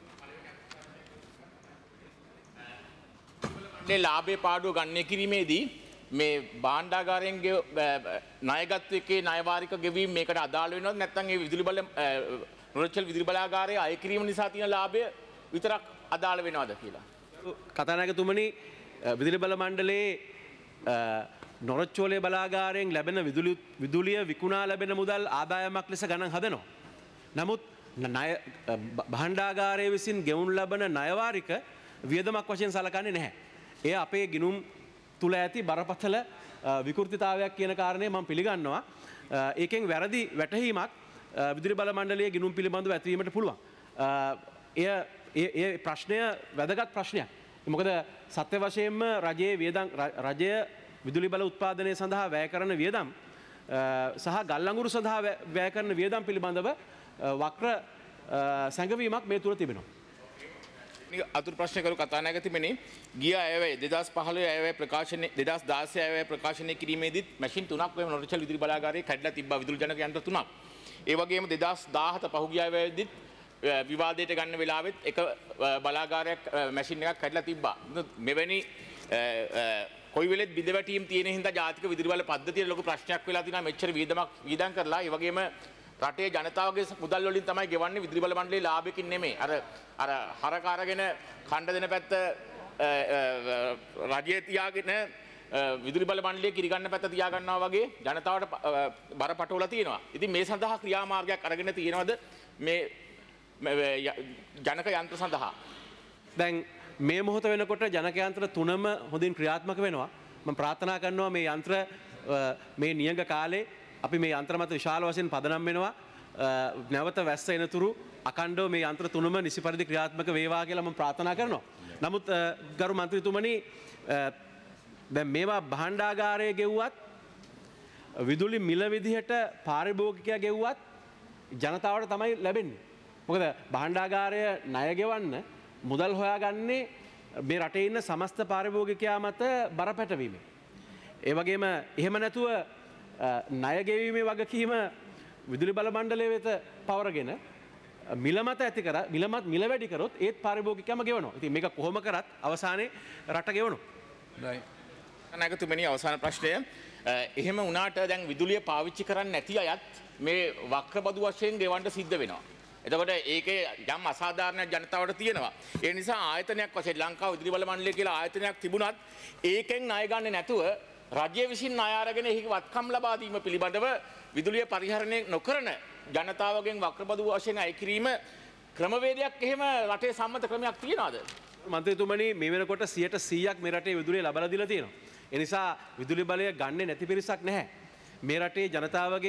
Speaker 14: මේ ලාභේ පාඩුව ගණනය කිරීමේදී මේ භාණ්ඩාගාරයෙන් ණයගත් එකේ ණය වාරික ගෙවීම මේකට අදාළ වෙනවද නැත්නම් ඒ විදුලි බල නොරොච්චල් විදුලි බලාගාරයේ අය කිරීම නිසා තියෙන ලාභය විතරක් අදාළ වෙනවද කියලා.
Speaker 9: කතානායකතුමනි විදුලි බල මණ්ඩලයේ නොරොච්චෝලේ බලාගාරයෙන් ලැබෙන විදුලි විදුලිය විකුණා ලැබෙන මුදල් ආදායමක් ලෙස ගණන් හදනවා. නමුත් ණය භාණ්ඩාගාරය විසින් ගෙවුණු ලබන ණය වාරික වියදමක් වශයෙන් සලකන්නේ නැහැ. එය අපේ ගිණුම් තුල ඇති බරපතල විකෘතිතාවයක් කියන කාරණය මම පිළිගන්නවා. ඒකෙන් වැරදි වැටහීමක් විදුලි බල මණ්ඩලයේ ගිණුම් පිළිබඳව ඇතිවීමට පුළුවන්. එය ඒ ප්‍රශ්නය වැදගත් ප්‍රශ්නයක්. මොකද සත්‍ය වශයෙන්ම රජයේ වියදම් රජය විදුලි බල උත්පාදනය සඳහා වැය කරන වියදම් සහ ගල්ලඟුරු සඳහා වැය කරන වියදම් පිළිබඳව වක්‍ර සැඟවීමක් මේ තුල තිබෙනවා.
Speaker 14: අතුරු ප්‍රශ්න කරු කතානායකතුමනි ගිය අයවැය දෙදාස් පහළොව අයවැය ප්‍රකාශනය දෙදාස් දාසය අයවැය ප්‍රකාශනය කිරීමේදීත් මැෂින් තුනක් වෙන නොරොච්චල් විදුලි බලාගාරයේ කැඩලා තිබ්බා විදුලි ජනක යන්ත්‍ර තුනක්. ඒ වගේම දෙදාස් දාහත පහුගිය අයවැයේදීත් විවාදයට ගන්න වෙලාවෙත් එක බලාගාරයක් මැෂින් එකක් කැඩලා තිබ්බා. මෙවැනි කොයි වෙලෙත් බිඳ වැටීම් තියෙන හින්දා ජාතික විදුලි බල පද්ධතියේ ලොකු ප්‍රශ්නයක් වෙලා තිනවා. මෙච්චර වියදමක් වියදම් කරලා ඒ වගේම රටේ ජනතාවගේ මුදල් වලින් තමයි ගෙවන්නේ විදුලි බල මණ්ඩලයේ ලාභයකින් නෙමෙයි. අර අර හරක අරගෙන ඛණ්ඩ දෙන පැත්ත රජයේ තියාගෙන විදුලි බල මණ්ඩලයේ කිරිගන්න පැත්ත තියා ගන්නවා වගේ ජනතාවට බරපතල තියෙනවා. ඉතින් මේ සඳහා ක්‍රියාමාර්ගයක් අරගෙන තියෙනවද මේ ජනක යන්ත්‍ර සඳහා?
Speaker 9: දැන් මේ මොහොත වෙනකොට ජනක යන්ත්‍ර තුනම හොඳින් ක්‍රියාත්මක වෙනවා. මම ප්‍රාර්ථනා කරනවා මේ යන්ත්‍ර මේ නියඟ කාලේ අපි මේ යන්ත්‍ර මත විශාල වශයෙන් පදනම් වෙනවා. නැවත වැස්ස එනතුරු අකණ්ඩව මේ යන්ත්‍ර තුනම නිසි පරිදි ක්‍රියාත්මක වේවා කියලා මම ප්‍රාර්ථනා කරනවා. නමුත් ගරු මන්ත්‍රීතුමනි දැන් මේවා භාණ්ඩාගාරයේ ගෙව්වත් විදුලි මිල විදිහට පාරිභෝගිකයා ගෙව්වත් ජනතාවට තමයි ලැබෙන්නේ. මොකද භාණ්ඩාගාරය ණය ගෙවන්න මුදල් හොයාගන්නේ මේ රටේ ඉන්න සමස්ත පාරිභෝගිකයා මත බර පැටවීමෙන්. ඒ වගේම එහෙම නැතුව ණය ගෙවීමේ වගකීම විදුලි බල මණ්ඩලය වෙත පවරගෙන මිල මත ඇති කර මිල මත මිල වැඩි කරොත් ඒත් පාරිභෝගිකයම ගෙවනවා. ඉතින් මේක කොහොම කරත් අවසානයේ රට ගෙවනවා.
Speaker 14: right. අනාගතමනි අවසාන ප්‍රශ්නය. එහෙම වුණාට දැන් විදුලිය පාවිච්චි කරන්නේ නැති අයත් මේ වක්‍රබදු වශයෙන් ගෙවන්න සිද්ධ වෙනවා. එතකොට ඒකේ යම් අසාධාරණයක් ජනතාවට තියෙනවා. ඒ නිසා ආයතනයක් වශයෙන් ලංකාව විදුලි බල මණ්ඩලය කියලා ආයතනයක් තිබුණත් ඒකෙන් ණය ගන්නේ නැතුව රජය විසින් ණය අරගෙන එහි වත්කම් ලබා දීම පිළිබඳව විදුලිය පරිහරණය නොකරන ජනතාවගෙන් වක්‍රබදු වශයෙන් අය කිරීම ක්‍රමවේදයක් එහෙම රටේ සම්මත ක්‍රමයක් තියනවාද?
Speaker 9: මන්ත්‍රීතුමනි මේ වෙනකොට සියයට සීයක් මේ රටේ විදුලිය ලබා දීලා තියෙනවා. ඒ නිසා විදුලි බලය ගන්නේ නැති පිරිසක් නැහැ. මේ රටේ ජනතාවගෙන්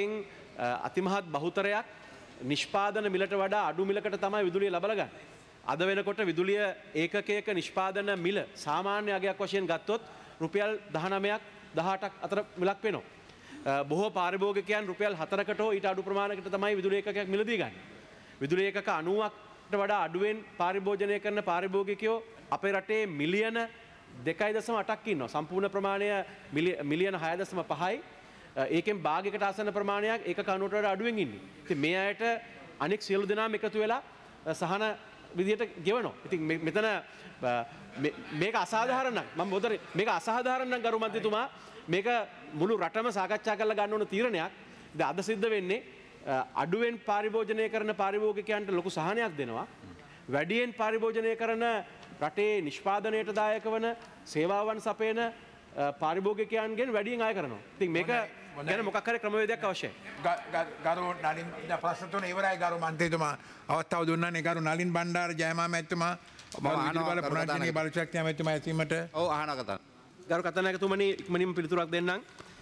Speaker 9: අතිමහත් බහුතරයක් නිෂ්පාදන මිලට වඩා අඩු මිලකට තමයි විදුලිය ලබා ගන්න. අද වෙනකොට විදුලිය ඒකකයක නිෂ්පාදන මිල සාමාන්‍ය අගයක් වශයෙන් ගත්තොත් රුපියල් දහනවයක් දහඅටක් අතර මිලක් වෙනවා. බොහෝ පාරිභෝගිකයන් රුපියල් හතරකට හෝ ඊට අඩු ප්‍රමාණයකට තමයි විදුලි ඒකකයක් මිලදී ගන්න. විදුලි ඒකක අනූවකට වඩා අඩුවෙන් පාරිභෝජනය කරන පාරිභෝගිකයෝ අපේ රටේ මිලියන දෙකයි දශම අටක් ඉන්නවා. සම්පූර්ණ ප්‍රමාණය මිලියන හය දශම පහයි. ඒකෙන් භාගයකට ආසන්න ප්‍රමාණයක් ඒක කනුවට වඩා අඩුවෙන් ඉන්නේ. ඉතින් මේ අයට අනෙක් සියලු දෙනාම එකතු වෙලා සහන විදියට ගෙවනවා. ඉතින් මෙතන මේක අසාධාරණ නම් මම බොදරේ මේක අසාධාරණ නම් ගරු මන්ත්‍රීතුමා මේක මුළු රටම සාකච්ඡා කරලා ගන්න ඕන තීරණයක්. ඉතින් අද සිද්ධ වෙන්නේ අඩුවෙන් පාරිභෝජනය කරන පාරිභෝගිකයන්ට ලොකු සහනයක් දෙනවා. වැඩියෙන් පාරිභෝජනය කරන රටේ නිෂ්පාදනයට දායක වන සේවාවන් සපයන පාරිභෝගිකයන්ගෙන් වැඩියෙන් අය කරනවා. ඉතින් මේක ගැන මොකක් හරි ක්‍රමවේදයක් අවශ්‍යයි.
Speaker 1: ගරු නලින් ප්‍රශ්න තුන ඉවරයි ගරු මන්ත්‍රීතුමා. අවස්ථාව දුන්නානේ ගරු නලින් බණ්ඩාර ජයමා මැතිතුමා. බල පුනර්ජනනීය බල ශක්තිය මැතිතුමා ඇසීමට.
Speaker 7: ඔව් අහන කතා.
Speaker 9: ගරු කතානායකතුමනි ඉක්මනින්ම පිළිතුරක් දෙන්නම්.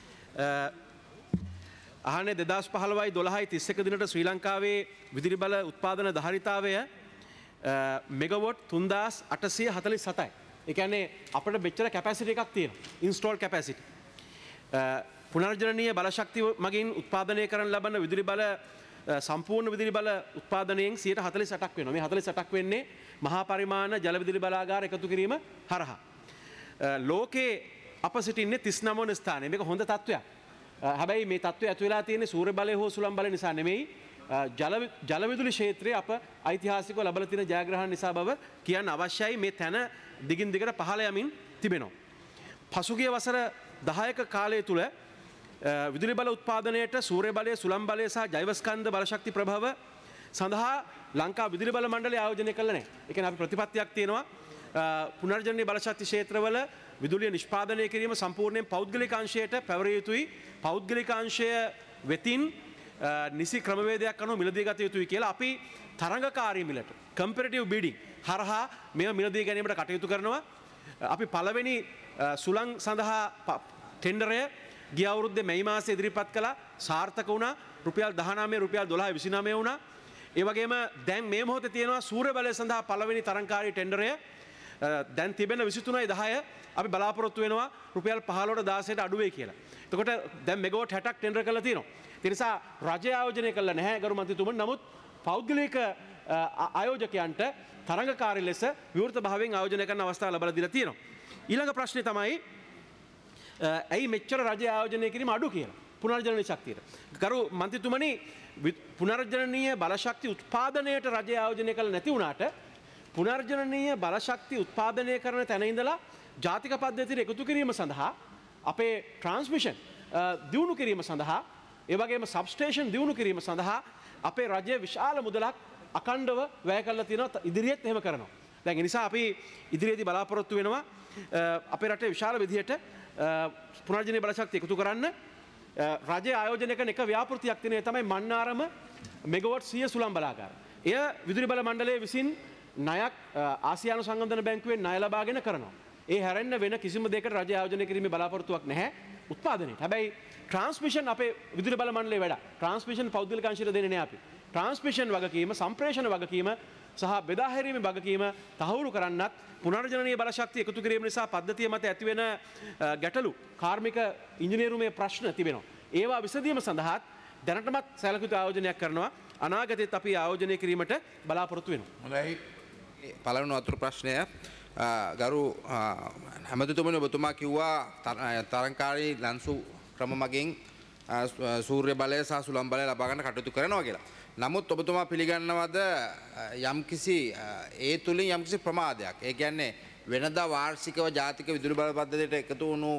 Speaker 9: අහන්නේ දෙදහස් පහළොවයි දොළහයි තිස් එක දිනට ශ්‍රී ලංකාවේ විදුලි බල උත්පාදන ධාරිතාවය මෙගවොට් තුන්දාස් අටසිය හතළිස් හතයි. ඒ කියන්නේ අපිට මෙච්චර කැපැසිටි එකක් තියෙනවා. Install capacity. පුනර්ජනනීය බල ශක්තිය මගින් උත්පාදනය කරන ලබන විදුලි බල සම්පූර්ණ විදුලි බල උත්පාදනයෙන් සියයට හතළිස් අටක් වෙනවා. මේ හතළිස් අටක් වෙන්නේ මහා පරිමාණ ජල විදුලි බලාගාර එකතු කිරීම හරහා. ලෝකේ අප සිටින්නේ තිස් නවය වන ස්ථානයේ. මේක හොඳ තත්ත්වයක්. හැබැයි මේ තත්ත්වය ඇති වෙලා තියෙන්නේ සූර්ය බලය හෝ සුළං බලය නිසා නෙමෙයි. ජල ජල විදුලි ක්ෂේත්‍රයේ අප ඓතිහාසිකව ලබලා තියෙන ජයග්‍රහණ නිසා බව කියන්න අවශ්‍යයි. මේ තැන දිගින් දිගට පහළ යමින් තිබෙනවා. පසුගිය වසර දහයක කාලය තුල විදුලි බල උත්පාදනයට සූර්ය බලය, සුළං බලය සහ ජෛවස්කන්ධ බලශක්ති ප්‍රභව සඳහා ලංකා විදුලි බල මණ්ඩලය ආයෝජනය කළා නැහැ. ඒ කියන්නේ අපි ප්‍රතිපත්තියක් තියෙනවා පුනර්ජනනීය බලශක්ති ක්ෂේත්‍රවල විදුලිය නිෂ්පාදනය කිරීම සම්පූර්ණයෙන් පෞද්ගලික අංශයට පැවරිය යුතුයි. පෞද්ගලික අංශය වෙතින් නිසි ක්‍රමවේදයක් අනුව මිලදී ගත යුතුයි කියලා අපි තරඟකාරී මිලට කම්පැරටිව් බීඩින් හරහා මේව මිලදී ගැනීමට කටයුතු කරනවා. අපි පළවෙනි සුළං සඳහා ටෙන්ඩරය ගිය අවුරුද්දේ මැයි මාසයේ ඉදිරිපත් කළා. සාර්ථක වුණා. රුපියල් දහනවය රුපියල් දොළහ විසිනවය වුණා. ඒ වගේම දැන් මේ මොහොතේ තියෙනවා සූර්ය බලය සඳහා පළවෙනි තරඟකාරී ටෙන්ඩරය. දැන් තිබෙන විසිතුනයි දහය අපි බලාපොරොත්තු වෙනවා රුපියල් පහළොවට දාසයට අඩු වෙයි කියලා. එතකොට දැන් මෙගාවොට් හැටක් ටෙන්ඩර් කරලා තියෙනවා. ඒ නිසා රජය ආයෝජනය කළා නැහැ ගරු මන්ත්‍රීතුමනි. නමුත් පෞද්ගලික ආයෝජකයන්ට තරඟකාරී ලෙස විවෘත භාවයෙන් ආයෝජනය කරන අවස්ථාව ලැබලා දීලා තියෙනවා. ඊළඟ ප්‍රශ්නේ තමයි ඇයි මෙච්චර රජය ආයෝජනය කිරීම අඩු කියලා. පුනර්ජනනීය ශක්තියට. ගරු මන්ත්‍රීතුමනි පුනර්ජනනීය බලශක්ති උත්පාදනයට රජය ආයෝජනය කළ නැති වුණාට පුනර්ජනනීය බලශක්ති උත්පාදනය කරන තැන ඉඳලා ජාතික පද්ධතියට එකතු කිරීම සඳහා අපේ ට්‍රාන්ස්මිෂන් දියුණු කිරීම සඳහා ඒ වගේම සබ්ස්ටේෂන් දියුණු කිරීම සඳහා අපේ රජය විශාල මුදලක් අකණ්ඩව වැය කරලා තියෙනවා. ඉදිරියේත් එහෙම කරනවා. දැන් ඒ නිසා අපි ඉදිරියේදී බලාපොරොත්තු වෙනවා අපේ රටේ විශාල විදිහට පුනර්ජනනීය බලශක්තිය එකතු කරන්න රජය ආයෝජනය කරන එක ව්‍යාපෘතියක් තියෙන තමයි මන්නාරම මෙගාවොට් සිය සුළං බලාගාර. එය විදුලි බල මණ්ඩලය විසින් ණයක් ආසියානු සංවර්ධන බැංකුවෙන් ණය ලබාගෙන කරනවා. ඒ හැරෙන්න වෙන කිසිම දෙයකට රජය ආයෝජනය කිරීමේ බලාපොරොත්තුවක් නැහැ උත්පාදනයට. හැබැයි ට්‍රාන්ස්මිෂන් අපේ විදුලි බල මණ්ඩලයේ වැඩ. ට්‍රාන්ස්මිෂන් පෞද්ගලික අංශයට දෙන්නේ නැහැ අපි. ට්‍රාන්ස්මිෂන් වගකීම, සම්ප්‍රේෂණ වගකීම සහ බෙදා හැරීමේ වගකීම තහවුරු කරන්නත් පුනර්ජනනීය බලශක්තිය එකතු කිරීම නිසා පද්ධතිය මත ඇතිවෙන ගැටලු, කාර්මික ඉංජිනේරුමේ ප්‍රශ්න තිබෙනවා. ඒවා විසඳීම සඳහාත් දැනටමත් සැලකිය යුතු ආයෝජනයක් කරනවා. අනාගතයේත් අපි ආයෝජනය කිරීමට බලාපොරොත්තු වෙනවා.
Speaker 1: හොඳයි.
Speaker 15: පළවෙනි වතුරු ප්‍රශ්නය ගරු හැමතිතුමනි ඔබතුමා කිව්වා තරංකාරී ලන්සු ක්‍රම මගින් සූර්ය බලය සහ සුළං බලය ලබා ගන්න කටයුතු කරනවා කියලා. නමුත් ඔබතුමා පිළිගන්නවද යම්කිසි ඒ තුලින් යම්කිසි ප්‍රමාදයක්? ඒ කියන්නේ වෙනදා වාර්ෂිකව ජාතික විදුලි බල පද්ධතියට එකතු වුණු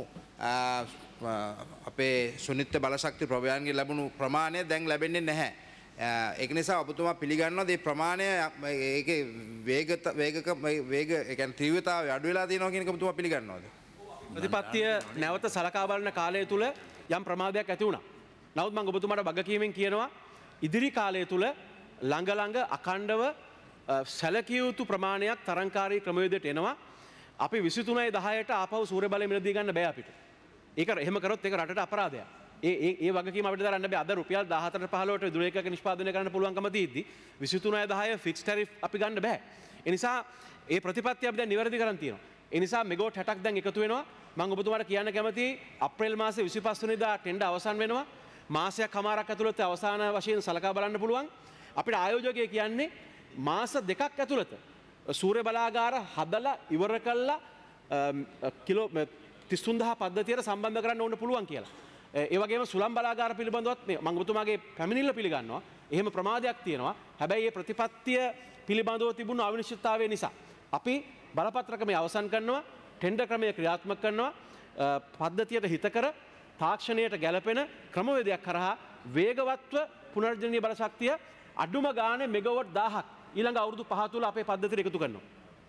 Speaker 15: අපේ සුනිත්‍ය බලශක්ති ප්‍රවයන්ගෙන් ලැබුණු ප්‍රමාණය දැන් ලැබෙන්නේ නැහැ. ඒක නිසා ඔබතුමා පිළිගන්නවද මේ ප්‍රමාණය ඒකේ වේග වේගක වේග ඒ කියන්නේ තීව්‍රතාවය අඩු වෙලා තියෙනවා කියන එක ඔබතුමා පිළිගන්නවද?
Speaker 9: ප්‍රතිපත්තිය නැවත සලකා බලන කාලය තුල යම් ප්‍රමාදයක් ඇති වුණා. නමුත් මම ඔබතුමාට වගකීමෙන් කියනවා ඉදිරි කාලය තුල ළඟ ළඟ අඛණ්ඩව සැලකිය යුතු ප්‍රමාණයක් තරංකාරී ක්‍රමවේදයට එනවා. අපි විසිතුනයි දහයට ආපහු සූර්ය බලය මිලදී ගන්න බෑ අපිට. ඒක එහෙම කරොත් ඒක රටට අපරාධයක්. ඒ ඒ වගකීම අපිට දරන්න බෑ. අද රුපියල් දහහතර පහළොවට විදුලි ඒකක නිෂ්පාදනය කරන්න පුළුවන්කම තියෙද්දි විසිතුනයි දහය ෆික්ස් ටැරිෆ් අපි ගන්න බෑ. ඒ නිසා ඒ ප්‍රතිපත්තිය අපි දැන් නිවැරදි කරන් තියෙනවා. ඒ නිසා මෙගාවොට් හැටක් දැන් එකතු වෙනවා. මම ඔබතුමාට කියන්න කැමතියි අප්‍රේල් මාසේ විසිපස් වෙනිදා ටෙන්ඩර් අවසන් වෙනවා. මාසයක් හමාරක් ඇතුළත අවසාන වශයෙන් සලකා බලන්න පුළුවන්. අපිට ආයෝජකය කියන්නේ මාස දෙකක් ඇතුළත සූර්ය බලාගාර හදලා ඉවර කළා කිලෝ තිස් තුන් දහස් පද්ධතියට සම්බන්ධ කරන්න ඕන පුළුවන් කියලා. ඒ වගේම සුළං බලාගාර පිළිබඳවත් මේ මම ඔබතුමාගේ පැමිණිල්ල පිළිගන්නවා. එහෙම ප්‍රමාදයක් තියෙනවා. හැබැයි මේ ප්‍රතිපත්තිය පිළිබඳව තිබුණු අවිනිශ්චිතතාවය නිසා අපි බලපත්‍ර ක්‍රමය අවසන් කරනවා, ටෙන්ඩර් ක්‍රමය ක්‍රියාත්මක කරනවා, පද්ධතියට හිත කර තාක්ෂණයට ගැලපෙන ක්‍රමවේදයක් කරහා වේගවත්ව පුනර්ජනනීය බල ශක්තිය අඩුම ගානේ මෙගාවොට් දහයක් ඊළඟ අවුරුදු පහ තුල අපේ පද්ධතියට එකතු කරනවා.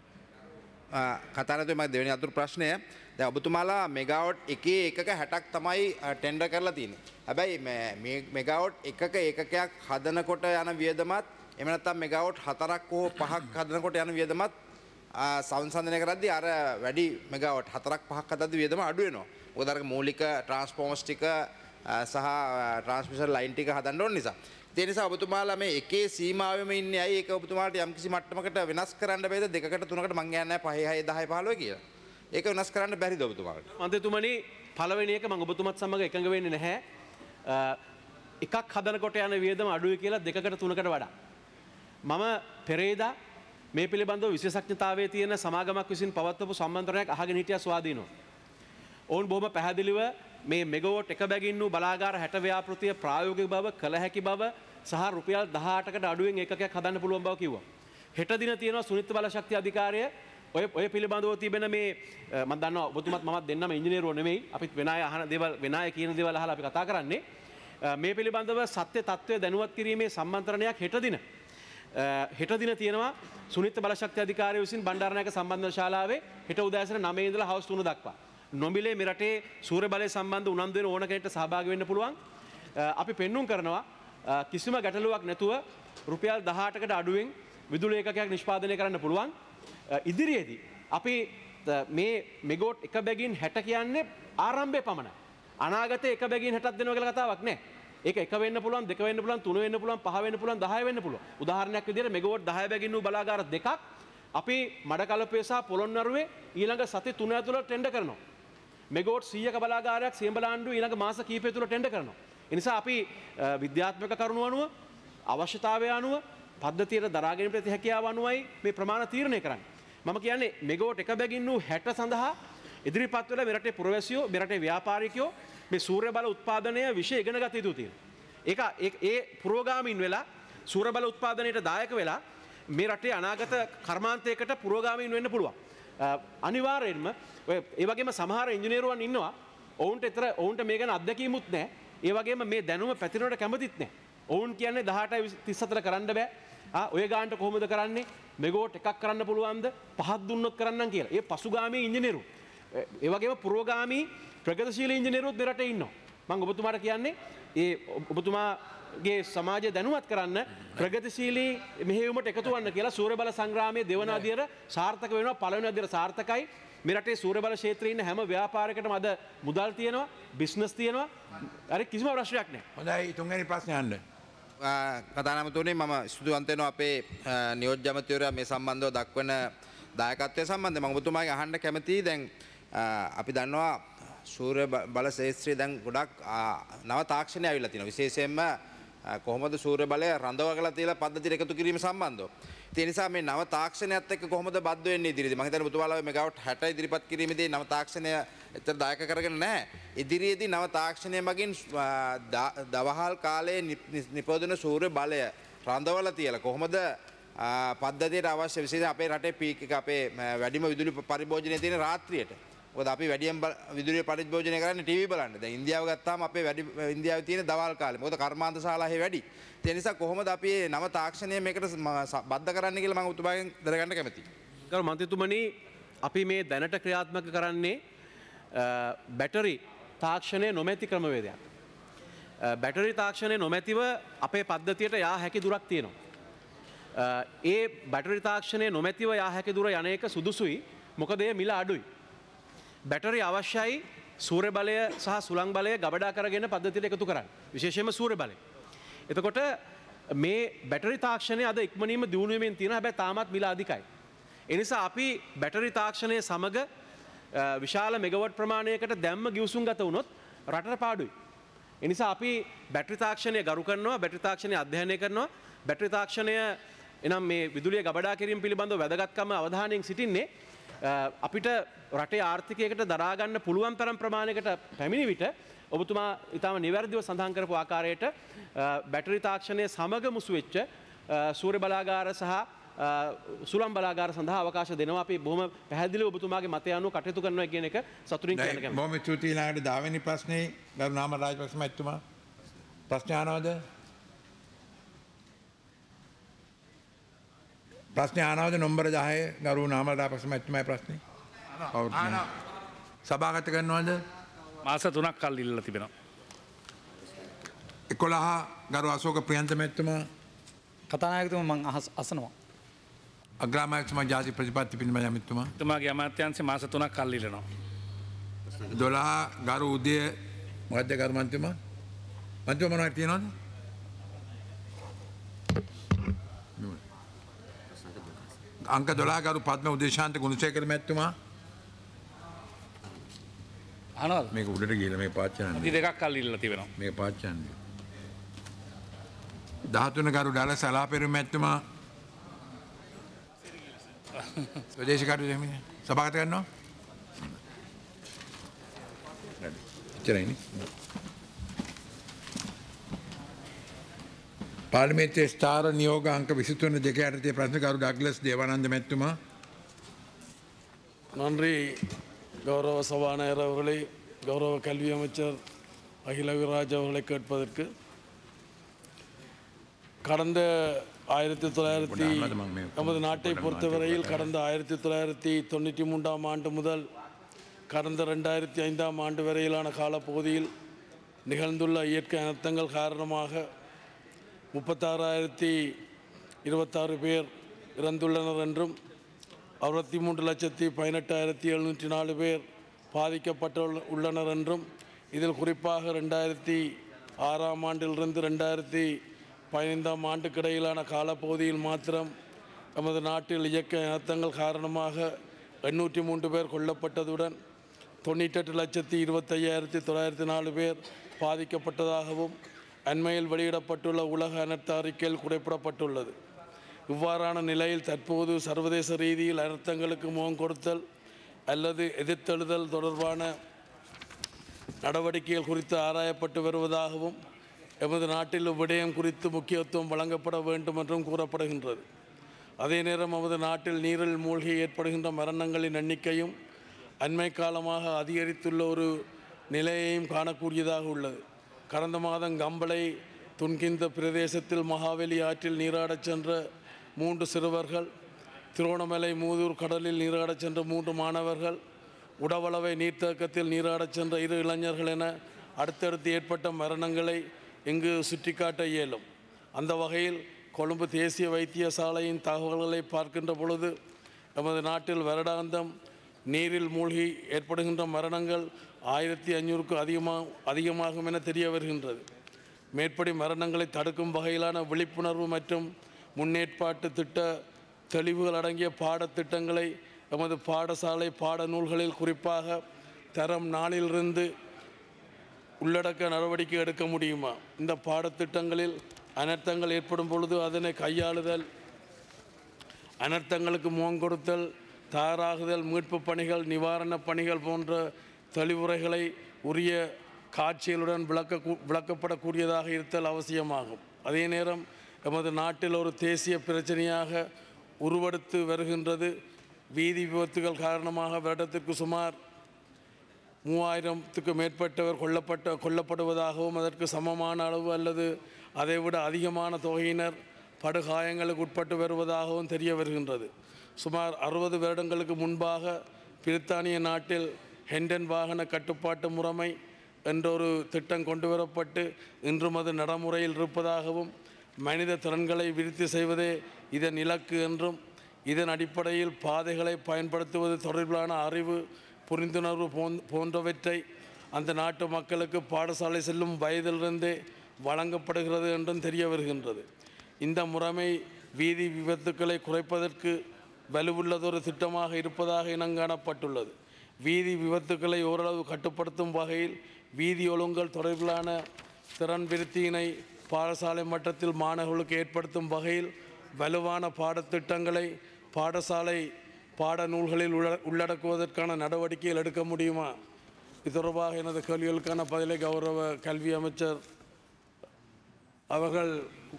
Speaker 15: කතානතුමා මගේ දෙවෙනි අතුරු ප්‍රශ්නය දැන් ඔබතුමාලා මෙගාවොට් එකේ එකක හැටක් තමයි ටෙන්ඩර් කරලා තියෙන්නේ. හැබැයි මේ මෙගාවොට් එකක ඒකකයක් හදනකොට යන වියදමත් එහෙම නැත්නම් මෙගාවොට් හතරක් හෝ පහක් හදනකොට යන වියදමත් සංසන්දනය කරද්දී අර වැඩි මෙගාවොට් හතරක් පහක් හදද්දී වියදම අඩු වෙනවා. මොකද අර මූලික ට්‍රාන්ස්ෆෝමර්ස් ටික සහ ට්‍රාන්ස්මිෂන් ලයින් ටික හදන්න ඕන නිසා. ඒ නිසා ඔබතුමාලා මේ එකේ සීමාවෙම ඉන්නේ ඇයි? ඒක ඔබතුමාලට යම්කිසි මට්ටමකට වෙනස් කරන්න බෑද? දෙකකට තුනකට මං යන්නේ නැහැ පහේ හය දහය පහළොව කියලා. ඒක වෙනස් කරන්න බැරිද ඔබතුමාලට?
Speaker 9: මන්ත්‍රීතුමනි පළවෙනි එක මම ඔබතුමත් සමග එකඟ වෙන්නේ නැහැ. එකක් හදනකොට යන වියදම අඩුයි කියලා දෙකකට තුනකට වඩා. මම පෙරේදා මේ පිළිබඳව විශේෂඥතාවයේ තියෙන සමාගමක් විසින් පවත්වපු සම්මන්ත්‍රණයක් අහගෙන හිටියා ස්වාධීනව. ඔවුන් බොහොම පැහැදිලිව මේ මෙගාවොට් එක බැගින් වූ බලාගාර හැට ව්‍යාපෘතිය ප්‍රායෝගික බව කළ හැකි බව සහ රුපියල් දහඅටකට අඩුවෙන් එකකයක් හදන්න පුළුවන් බව කිව්වා. හෙට දින තියෙනවා සුනිත් බල ශක්ති අධිකාරිය ඔය ඔය පිළිබඳව තිබෙන මේ මම දන්නවා ඔබතුමත් මමත් දෙන්නම ඉංජිනේරුවෝ නෙමෙයි. අපිත් වෙන අය අහන දේවල් වෙන අය කියන දේවල් අහලා අපි කතා කරන්නේ. මේ පිළිබඳව සත්‍ය තත්ත්වය දැනුවත් කිරීමේ සම්මන්ත්‍රණයක් හෙට දින හෙට දින තියෙනවා සුනිත් බල ශක්ති අධිකාරිය විසින් බණ්ඩාරනායක සම්බන්ධ ශාලාවේ හෙට උදෑසන නවය ඉඳලා හවස් තුන දක්වා. නොමිලේ මෙරටේ සූර්ය බලය සම්බන්ධ උනන්දු වෙන ඕන කෙනෙක්ට සහභාගී වෙන්න පුළුවන්. අපි පෙන්눔 කරනවා කිසිම ගැටලුවක් නැතුව රුපියල් දහඅටකට අඩුවෙන් විදුලි ඒකකයක් නිෂ්පාදනය කරන්න පුළුවන්. ඉදිරියේදී අපි මේ මෙගාවොට් එක බැගින් හැට කියන්නේ ආරම්භය පමණයි. අනාගතේ එක බැගින් හැටක් දෙනවා කියලා කතාවක් නැහැ. ඒක එක වෙන්න පුළුවන්, දෙක වෙන්න පුළුවන්, තුන වෙන්න පුළුවන්, පහ වෙන්න පුළුවන්, දහය වෙන්න පුළුවන්. උදාහරණයක් විදිහට මෙගාවොට් දහය බැගින් වූ බලාගාර දෙකක් අපි මඩකලපුවේ සහ පොළොන්නරුවේ ඊළඟ සති තුන ඇතුළත ටෙන්ඩර් කරනවා. මෙගාවොට් සීයක බලාගාරයක් සියඹල ආණ්ඩුව ඊළඟ මාස කිහිපය තුළ ටෙන්ඩර් කරනවා. ඒ නිසා අපි විද්‍යාත්මක කරුණු අනුව අවශ්‍යතාවය අනුව පද්ධතියට දරා ගැනීම ප්‍රති හැකියාව අනුවයි මේ ප්‍රමාණ තීරණය කරන්නේ. මම කියන්නේ මෙගාවොට් එක බැගින් වූ හැට සඳහා ඉදිරිපත් වෙලා මෙරටේ පුරවැසියෝ මෙරටේ ව්‍යාපාරිකයෝ මේ සූර්ය බල උත්පාදනය විෂය ඉගෙන ගත යුතු තියෙනවා. ඒක ඒ පුරෝගාමීන් වෙලා සූර්ය බල උත්පාදනයට දායක වෙලා මේ රටේ අනාගත කර්මාන්තයකට පුරෝගාමීන් වෙන්න පුළුවන්. අනිවාර්යෙන්ම ඒ වගේම සමහර ඉංජිනේරුවන් ඉන්නවා ඔවුන්ට එතර ඔවුන්ට මේ ගැන අත්දැකීමුත් නැහැ. ඒ වගේම මේ දැනුම පැතිරෙනවට කැමතිත් නැහැ. ඔවුන් කියන්නේ දහඅටයි තිස් හතර කරන්න බෑ. ආ ඔය ගානට කොහොමද කරන්නේ? මෙගාවොට් එකක් කරන්න පුළුවන්ද? පහක් දුන්නොත් කරන්නම් කියලා. ඒ පසුගාමී ඉංජිනේරු. ඒ වගේම පුරෝගාමී ප්‍රගතිශීලී ඉංජිනේරුවොත් මේ රටේ ඉන්නවා. මම ඔබතුමාට කියන්නේ ඒ ඔබතුමාගේ සමාජය දැනුවත් කරන්න ප්‍රගතිශීලී මෙහෙයුමට එකතු වන්න කියලා සූර්ය බල සංග්‍රාමයේ දෙවන අදියර සාර්ථක වෙනවා. පළවෙනි අදියර සාර්ථකයි. මේ රටේ සූර්ය බල ක්ෂේත්‍රයේ ඉන්න හැම ව්‍යාපාරයකටම අද මුදල් තියෙනවා, බිස්නස් තියෙනවා. අර කිසිම ප්‍රශ්නයක් නැහැ.
Speaker 1: හොඳයි තුන්වෙනි ප්‍රශ්නේ අහන්න.
Speaker 15: කතානාමතුනේ මම ස්තුතිවන්ත වෙනවා අපේ නියෝජ්‍ය ඇමතිවරයා මේ සම්බන්ධව දක්වන දායකත්වය සම්බන්ධයෙන්. මම ඔබතුමාගෙන් අහන්න කැමතියි. දැන් අපි දන්නවා සූර්ය බල ක්ෂේත්‍රයේ දැන් ගොඩක් නව තාක්ෂණය ආවිල්ලා තියෙනවා. විශේෂයෙන්ම කොහොමද සූර්ය බලය රඳවගලා තියලා පද්ධතියට එකතු කිරීම සම්බන්ධව. ඒ නිසා මේ නව තාක්ෂණයත් එක්ක කොහොමද බද්ධ වෙන්නේ ඉදිරියේදී? මම හිතන්නේ ඔබතුමාලා මෙගාවොට් හැට ඉදිරිපත් කිරීමේදී නව තාක්ෂණය එතර දායක කරගෙන නැහැ. ඉදිරියේදී නව තාක්ෂණය මගින් දවහල් කාලයේ නිපදවන සූර්ය බලය රඳවලා තියලා කොහොමද පද්ධතියට අවශ්‍ය විශේෂයෙන් අපේ රටේ පීක් එක අපේ වැඩිම විදුලි පරිභෝජනය තියෙන රාත්‍රියට. මොකද අපි වැඩියෙන් විදුලිය පරිභෝජනය කරන්නේ ටීවී බලන්න. දැන් ඉන්දියාව ගත්තාම අපේ වැඩි ඉන්දියාවේ තියෙන දවල් කාලේ. මොකද කර්මාන්ත ශාලා හේ වැඩි. ඒ නිසා කොහොමද අපි මේ නව තාක්ෂණය මේකට බද්ධ කරන්න කියලා මම ඔබතුමාගෙන් දැනගන්න කැමතියි.
Speaker 9: ගරු මන්ත්‍රීතුමනි අපි මේ දැනට ක්‍රියාත්මක කරන්නේ බැටරි තාක්ෂණය නොමැති ක්‍රමවේදයක්. බැටරි තාක්ෂණය නොමැතිව අපේ පද්ධතියට යා හැකි දුරක් තියෙනවා. ඒ බැටරි තාක්ෂණය නොමැතිව යා හැකි දුර යන එක සුදුසුයි. මොකද ඒ මිල අඩුයි. බැටරි අවශ්‍යයි සූර්ය බලය සහ සුළං බලය ගබඩා කරගෙන පද්ධතියට එකතු කරන්න. විශේෂයෙන්ම සූර්ය බලය. එතකොට මේ බැටරි තාක්ෂණය අද ඉක්මනීම දියුණු වෙමින් තියෙනවා. හැබැයි තාමත් මිල අධිකයි. ඒ නිසා අපි බැටරි තාක්ෂණය සමග විශාල මෙගවට් ප්‍රමාණයකට දැම්ම ගිවිසුම් ගත වුණොත් රටට පාඩුයි. ඒ නිසා අපි බැටරි තාක්ෂණය ගරු කරනවා, බැටරි තාක්ෂණය අධ්‍යයනය කරනවා. බැටරි තාක්ෂණය එනම් මේ විදුලිය ගබඩා කිරීම පිළිබඳව වැදගත්කම අවධානයෙන් සිටින්නේ අපිට රටේ ආර්ථිකයකට දරා ගන්න පුළුවන් තරම් ප්‍රමාණයකට පැමිණි විට ඔබතුමා ඊටම නිවැරදිව සඳහන් කරපු ආකාරයට බැටරි තාක්ෂණය සමග මුසු වෙච්ච සූර්ය බලාගාර සහ සුළං බලාගාර සඳහා අවකාශ දෙනවා. අපි බොහොම පැහැදිලිව ඔබතුමාගේ මතය අනුව කටයුතු කරනවා කියන එක සතුටින් කියන්න කැමතියි.
Speaker 1: බොහොම ස්තුතියි. ඊළඟට දාවෙනි ප්‍රශ්නේ ගරු නාම රාජපක්ෂ මහත්මයා ප්‍රශ්න අහනවද? ප්‍රශ්න අහනවද? නම්බර දහය ගරු නාම රාජපක්ෂ මහත්මයාගේ ප්‍රශ්නේ. අහනවා. සභාගත කරනවද?
Speaker 2: මාස තුනක් කල් ඉල්ලලා තිබෙනවා.
Speaker 1: එකොළහ ගරු අශෝක ප්‍රියන්ත මහත්මයා
Speaker 16: කතානායකතුමා මම අසනවා.
Speaker 1: අග්‍රාමාත්‍යතුමා ජාති ප්‍රතිපත්ති පිළිබඳ අමිතුමා
Speaker 2: තුමාගේ අමාත්‍යාංශය මාස තුනක් කල් ඉල්ලනවා.
Speaker 1: දොළහ ගරු උදය මොකද්ද ගරු මන්ත්‍රීතුමා? මන්ත්‍රීතුමා මොනවද කියනවද? අංක දොළහ ගරු පද්ම උදේශාන්ත ගුණසේකර මහත්මයා
Speaker 2: අහනවද?
Speaker 1: මේක උඩට ගිහලා මේ පාච්චනන්නේ.
Speaker 2: අපි දෙකක් කල් ඉල්ලලා තිබෙනවා.
Speaker 1: මේක පාච්චනන්නේ. දහතුන ගරු ඩාල සලාපෙරු මහත්මයා ස්වදේශී කටයුතු දෙමින් සභාගත කරනවා. එච්චරයිනේ. පාර්ලිමේන්තුවේ ස්ථාර නියෝග අංක විසිතුන දෙක යටතේ ප්‍රශ්න කරු ඩග්ලස් දේවානන්ද මැතිතුමා.
Speaker 17: நன்றி கௌரவ சபாநாயகர் அவர்களை, கௌரவ கல்வி அமைச்சர் அகில விராஜ் அவர்களை கேட்பதற்கு கடந்த ஆயிரத்தி தொள்ளாயிரத்தி நமது நாட்டை பொறுத்தவரையில் கடந்த ஆயிரத்தி தொள்ளாயிரத்தி தொண்ணூற்றி மூன்றாம் ஆண்டு முதல் கடந்த ரெண்டாயிரத்தி ஐந்தாம் ஆண்டு வரையிலான காலப்பகுதியில் நிகழ்ந்துள்ள இயற்கை அனர்த்தங்கள் காரணமாக முப்பத்தாறாயிரத்தி இருபத்தாறு பேர் இறந்துள்ளனர் என்றும் அறுபத்தி மூன்று லட்சத்தி பதினெட்டாயிரத்தி எழுநூற்றி நாலு பேர் பாதிக்கப்பட்டு உள்ளனர் என்றும் இதில் குறிப்பாக ரெண்டாயிரத்தி ஆறாம் ஆண்டிலிருந்து ரெண்டாயிரத்தி பதினைந்தாம் ஆண்டுக்கு இடையிலான காலப்பகுதியில் மாத்திரம் நமது நாட்டில் இயற்கை அனர்த்தங்கள் காரணமாக எண்ணூற்றி மூன்று பேர் கொல்லப்பட்டதுடன் தொண்ணூற்றெட்டு லட்சத்தி இருபத்தையாயிரத்தி தொள்ளாயிரத்தி நாலு பேர் பாதிக்கப்பட்டதாகவும் அண்மையில் வெளியிடப்பட்டுள்ள உலக அனர்த்த அறிக்கையில் குறிப்பிடப்பட்டுள்ளது. இவ்வாறான நிலையில் தற்போது சர்வதேச ரீதியில் அனர்த்தங்களுக்கு முகம் கொடுத்தல் அல்லது எதிர்த்தெழுதல் தொடர்பான நடவடிக்கைகள் குறித்து ஆராயப்பட்டு வருவதாகவும் எமது நாட்டில் இவ்விடயம் குறித்து முக்கியத்துவம் வழங்கப்பட வேண்டும் என்றும் கூறப்படுகின்றது. அதே நேரம் நமது நாட்டில் நீரில் மூழ்கி ஏற்படுகின்ற மரணங்களின் எண்ணிக்கையும் அண்மை காலமாக அதிகரித்துள்ள ஒரு நிலையையும் காணக்கூடியதாக உள்ளது. கடந்த மாதம் கம்பளை துன்கிந்த பிரதேசத்தில் மகாவெளி ஆற்றில் நீராடச் சென்ற மூன்று சிறுவர்கள், திருவண்ணாமலை மூதூர் கடலில் நீராடச் சென்ற மூன்று மாணவர்கள், உடவளவை நீர்த்தேக்கத்தில் நீராடச் சென்ற இரு இளைஞர்கள் என அடுத்தடுத்து ஏற்பட்ட மரணங்களை இங்கு சுட்டிக்காட்ட இயலும். அந்த வகையில் கொழும்பு தேசிய வைத்தியசாலையின் தகவல்களை பார்க்கின்ற பொழுது நமது நாட்டில் வருடாந்தம் நீரில் மூழ்கி ஏற்படுகின்ற மரணங்கள் ஆயிரத்தி ஐநூறுக்கு அதிகமாக அதிகமாகும் என தெரிய வருகின்றது. மேற்படி மரணங்களை தடுக்கும் வகையிலான விழிப்புணர்வு மற்றும் முன்னேற்பாட்டு திட்ட தெளிவுகள் அடங்கிய பாடத்திட்டங்களை எமது பாடசாலை பாடநூல்களில் குறிப்பாக தரம் நாளிலிருந்து உள்ளடக்க நடவடிக்கை எடுக்க முடியுமா? இந்த பாடத்திட்டங்களில் அனர்த்தங்கள் ஏற்படும் பொழுது அதனை கையாளுதல், அனர்த்தங்களுக்கு முகம் கொடுத்தல், தயாராகுதல், மீட்பு பணிகள், நிவாரணப் பணிகள் போன்ற தெளிவுரைகளை உரிய காட்சிகளுடன் விளக்க விளக்கப்படக்கூடியதாக இருத்தல் அவசியமாகும். அதே நேரம் எமது நாட்டில் ஒரு தேசிய பிரச்சனையாக உருவெடுத்து வருகின்றது. வீதி விபத்துகள் காரணமாக வருடத்திற்கு சுமார் மூவாயிரத்துக்கு மேற்பட்டவர் கொல்லப்பட்ட கொல்லப்படுவதாகவும் அதற்கு சமமான அளவு அல்லது அதைவிட அதிகமான தொகையினர் படுகாயங்களுக்கு உட்பட்டு வருவதாகவும் தெரிய வருகின்றது. சுமார் அறுபது வருடங்களுக்கு முன்பாக பிரித்தானிய நாட்டில் ஹெண்டன் வாகன கட்டுப்பாட்டு முறைமை என்றொரு திட்டம் கொண்டு வரப்பட்டு இன்றும் அது நடைமுறையில் இருப்பதாகவும் மனித திறன்களை விருத்தி செய்வதே இதன் இலக்கு என்றும் இதன் அடிப்படையில் பாதைகளை பயன்படுத்துவது தொடர்பிலான அறிவு புரிந்துணர்வு போன்றவற்றை அந்த நாட்டு மக்களுக்கு பாடசாலை செல்லும் வயதிலிருந்தே வழங்கப்படுகிறது என்றும் தெரிய வருகின்றது. இந்த முறைமை வீதி விபத்துக்களை குறைப்பதற்கு வலுவுள்ளதொரு திட்டமாக இருப்பதாக இனங்காணப்பட்டுள்ளது. வீதி விபத்துக்களை ஓரளவு கட்டுப்படுத்தும் வகையில் வீதி ஒழுங்கல் தொடர்பிலான திறன் விருத்தியினை பாடசாலை மட்டத்தில் மாணவர்களுக்கு ஏற்படுத்தும் வகையில் வலுவான பாடத்திட்டங்களை பாடசாலை பாடநூல்களில் உள்ளடக்குவதற்கான நடவடிக்கைகள் எடுக்க முடியுமா? இது தொடர்பாக எனது கேள்விகளுக்கான பதிலை கௌரவ கல்வி அமைச்சர் அவர்கள்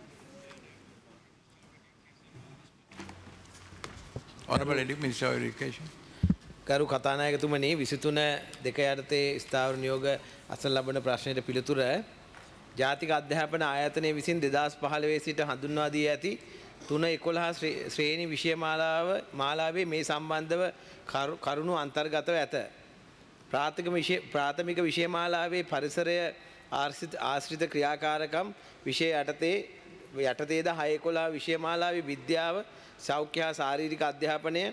Speaker 3: කරු කතානායකතුමනි විසිතුන දෙක යටතේ ස්ථාවර නියෝග අසන ලබන ප්‍රශ්නයට පිළිතුර ජාතික අධ්‍යාපන ආයතනය විසින් දෙදහස් පහළොව සිට හඳුන්වා දී ඇති තුන එකොළහ ශ්‍රේණි විෂය මාලාව මාලාවේ මේ සම්බන්ධව කරුණු අන්තර්ගතව ඇත. ප්‍රාථමික විෂය මාලාවේ පරිසරය ආශ්‍රිත ක්‍රියාකාරකම් විෂය යටතේ යටතේද හය එකොළහ විෂය මාලාවේ විද්‍යාව සෞඛ්‍ය හා ශාරීරික අධ්‍යාපනය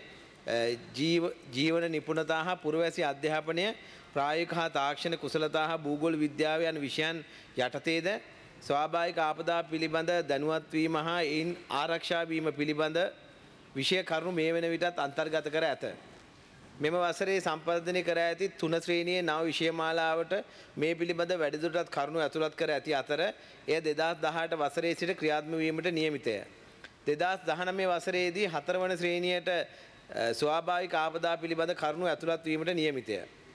Speaker 3: ජීවන නිපුණතා හා පුරවැසි අධ්‍යාපනය ප්‍රායෝගික හා තාක්ෂණ කුසලතා හා භූගෝල විද්‍යාව යන විෂයන් යටතේද ස්වාභාවික ආපදා පිළිබඳ දැනුවත් වීම හා එයින් ආරක්ෂා වීම පිළිබඳ විෂය කරුණු මේ වන විටත් අන්තර්ගත කර ඇත. මෙම වසරේ සම්පාදනය කර ඇති තුන ශ්‍රේණියේ නව විෂය මාලාවට මේ පිළිබඳ වැඩිදුරටත් කරුණු ඇතුළත් කර ඇති අතර එය දෙදහස් දහඅට වසරේ සිට ක්‍රියාත්මක වීමට නියමිතය. දෙදහස් දහනවය වසරේදී හතර වන ශ්‍රේණියට ස්වාභාවික ආපදා පිළිබඳ කරුණු ඇතුළත් වීමට නියමිතය.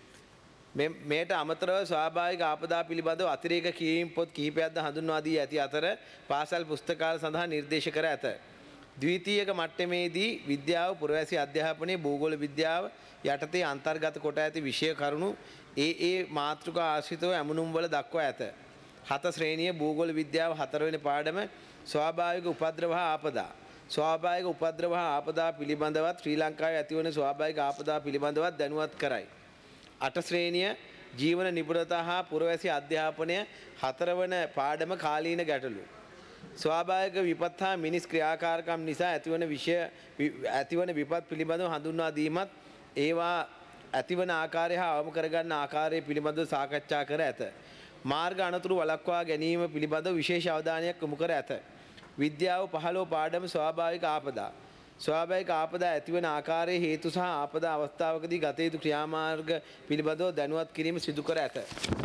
Speaker 3: මෙයට අමතරව ස්වාභාවික ආපදා පිළිබඳව අතිරේක කියවීම් පොත් කිහිපයක්ද හඳුන්වා දී ඇති අතර පාසල් පුස්තකාල සඳහා නිර්දේශ කර ඇත. ද්විතීයක මට්ටමේදී විද්‍යාව පුරවැසි අධ්‍යාපනයේ භූගෝල විද්‍යාව යටතේ අන්තර්ගත කොට ඇති විෂය කරුණු ඒ ඒ මාතෘකා ආශ්‍රිතව ඇමුණුම්වල දක්වා ඇත. හත ශ්‍රේණිය භූගෝල විද්‍යාව හතරවෙනි පාඩම ස්වාභාවික උපද්‍රව හා ආපදා. ස්වාභාවික උපද්‍රව හා ආපදා පිළිබඳවත් ශ්‍රී ලංකාවේ ඇතිවන ස්වාභාවික ආපදා පිළිබඳවත් දැනුවත් කරයි. අට ශ්‍රේණිය ජීවන නිපුණතා හා පුරවැසි අධ්‍යාපනය හතරවන පාඩම කාලීන ගැටලු. ස්වාභාවික විපත් හා මිනිස් ක්‍රියාකාරකම් නිසා ඇතිවන විෂය ඇතිවන විපත් පිළිබඳව හඳුන්වා දීමත් ඒවා ඇතිවන ආකාරය හා අවම කරගන්න ආකාරය පිළිබඳව සාකච්ඡා කර ඇත. මාර්ග අනතුරු වළක්වා ගැනීම පිළිබඳව විශේෂ අවධානයක් යොමු කර ඇත. විද්‍යාව පහළොව පාඩම ස්වාභාවික ආපදා. ස්වාභාවික ආපදා ඇතිවන ආකාරයේ හේතු සහ ආපදා අවස්ථාවකදී ගත යුතු ක්‍රියාමාර්ග පිළිබඳව දැනුවත් කිරීම සිදු කර ඇත.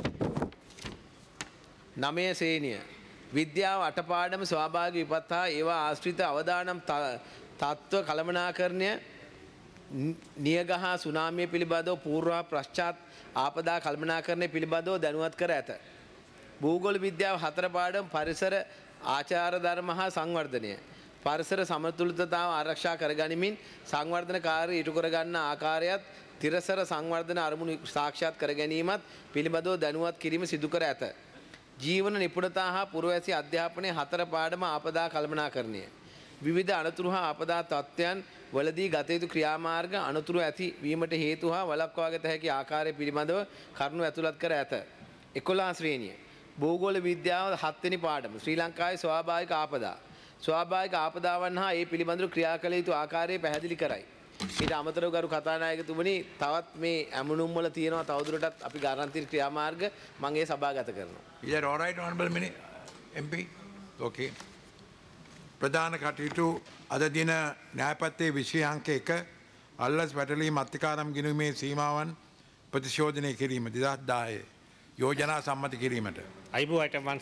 Speaker 3: නවය ශ්‍රේණිය විද්‍යාව අට පාඩම ස්වාභාවික විපත් හා ඒවා ආශ්‍රිත අවදානම් තත්ත්ව කළමනාකරණය නියග හා සුනාමිය පිළිබඳව පූර්ව පශ්චාත් ආපදා කළමනාකරණය පිළිබඳව දැනුවත් කර ඇත. භූගෝල විද්‍යාව හතර පාඩම පරිසර ආචාර ධර්ම හා සංවර්ධනය. පරිසර සමතුලිතතාව ආරක්ෂා කරගනිමින් සංවර්ධන කාර්ය ඉටු කරගන්න ආකාරයත් තිරසර සංවර්ධන අරමුණු සාක්ෂාත් කර ගැනීමත් පිළිබඳව දැනුවත් කිරීම සිදු කර ඇත. ජීවන නිපුණතා හා පුරවැසි අධ්‍යාපනයේ හතර පාඩම ආපදා කළමනාකරණය. විවිධ අනතුරු හා ආපදා තත්ත්වයන් වලදී ගත යුතු ක්‍රියාමාර්ග අනතුරු ඇති වීමට හේතු හා වළක්වා ගත හැකි ආකාරය පිළිබඳව කරුණු ඇතුළත් කර ඇත. එකොළහ ශ්‍රේණිය භූගෝල විද්‍යාව හත්වෙනි පාඩම ශ්‍රී ලංකාවේ ස්වාභාවික ආපදා. ස්වාභාවික ආපදාවන් හා ඒ පිළිබඳව ක්‍රියා කළ යුතු ආකාරය පැහැදිලි කරයි. ඊට අමතරව ගරු කතානායකතුමනි තවත් මේ ඇමුණුම් වල තියෙනවා තවදුරටත් අපි ගාරන්ටි ක්‍රියාමාර්ග මම ඒ සභාගත කරනවා.
Speaker 1: Is that all right, honorable mini M P? Okay. ප්‍රධාන කටයුතු අද දින න්‍යායපත්‍රයේ විෂය අංක එක අල්ලස් වැටලීම් අත්තිකාරම් ගිණුමේ සීමාවන් ප්‍රතිශෝධනය කිරීම දෙදහස් දහය යෝජනා සම්මත කිරීමට.
Speaker 2: I move item one.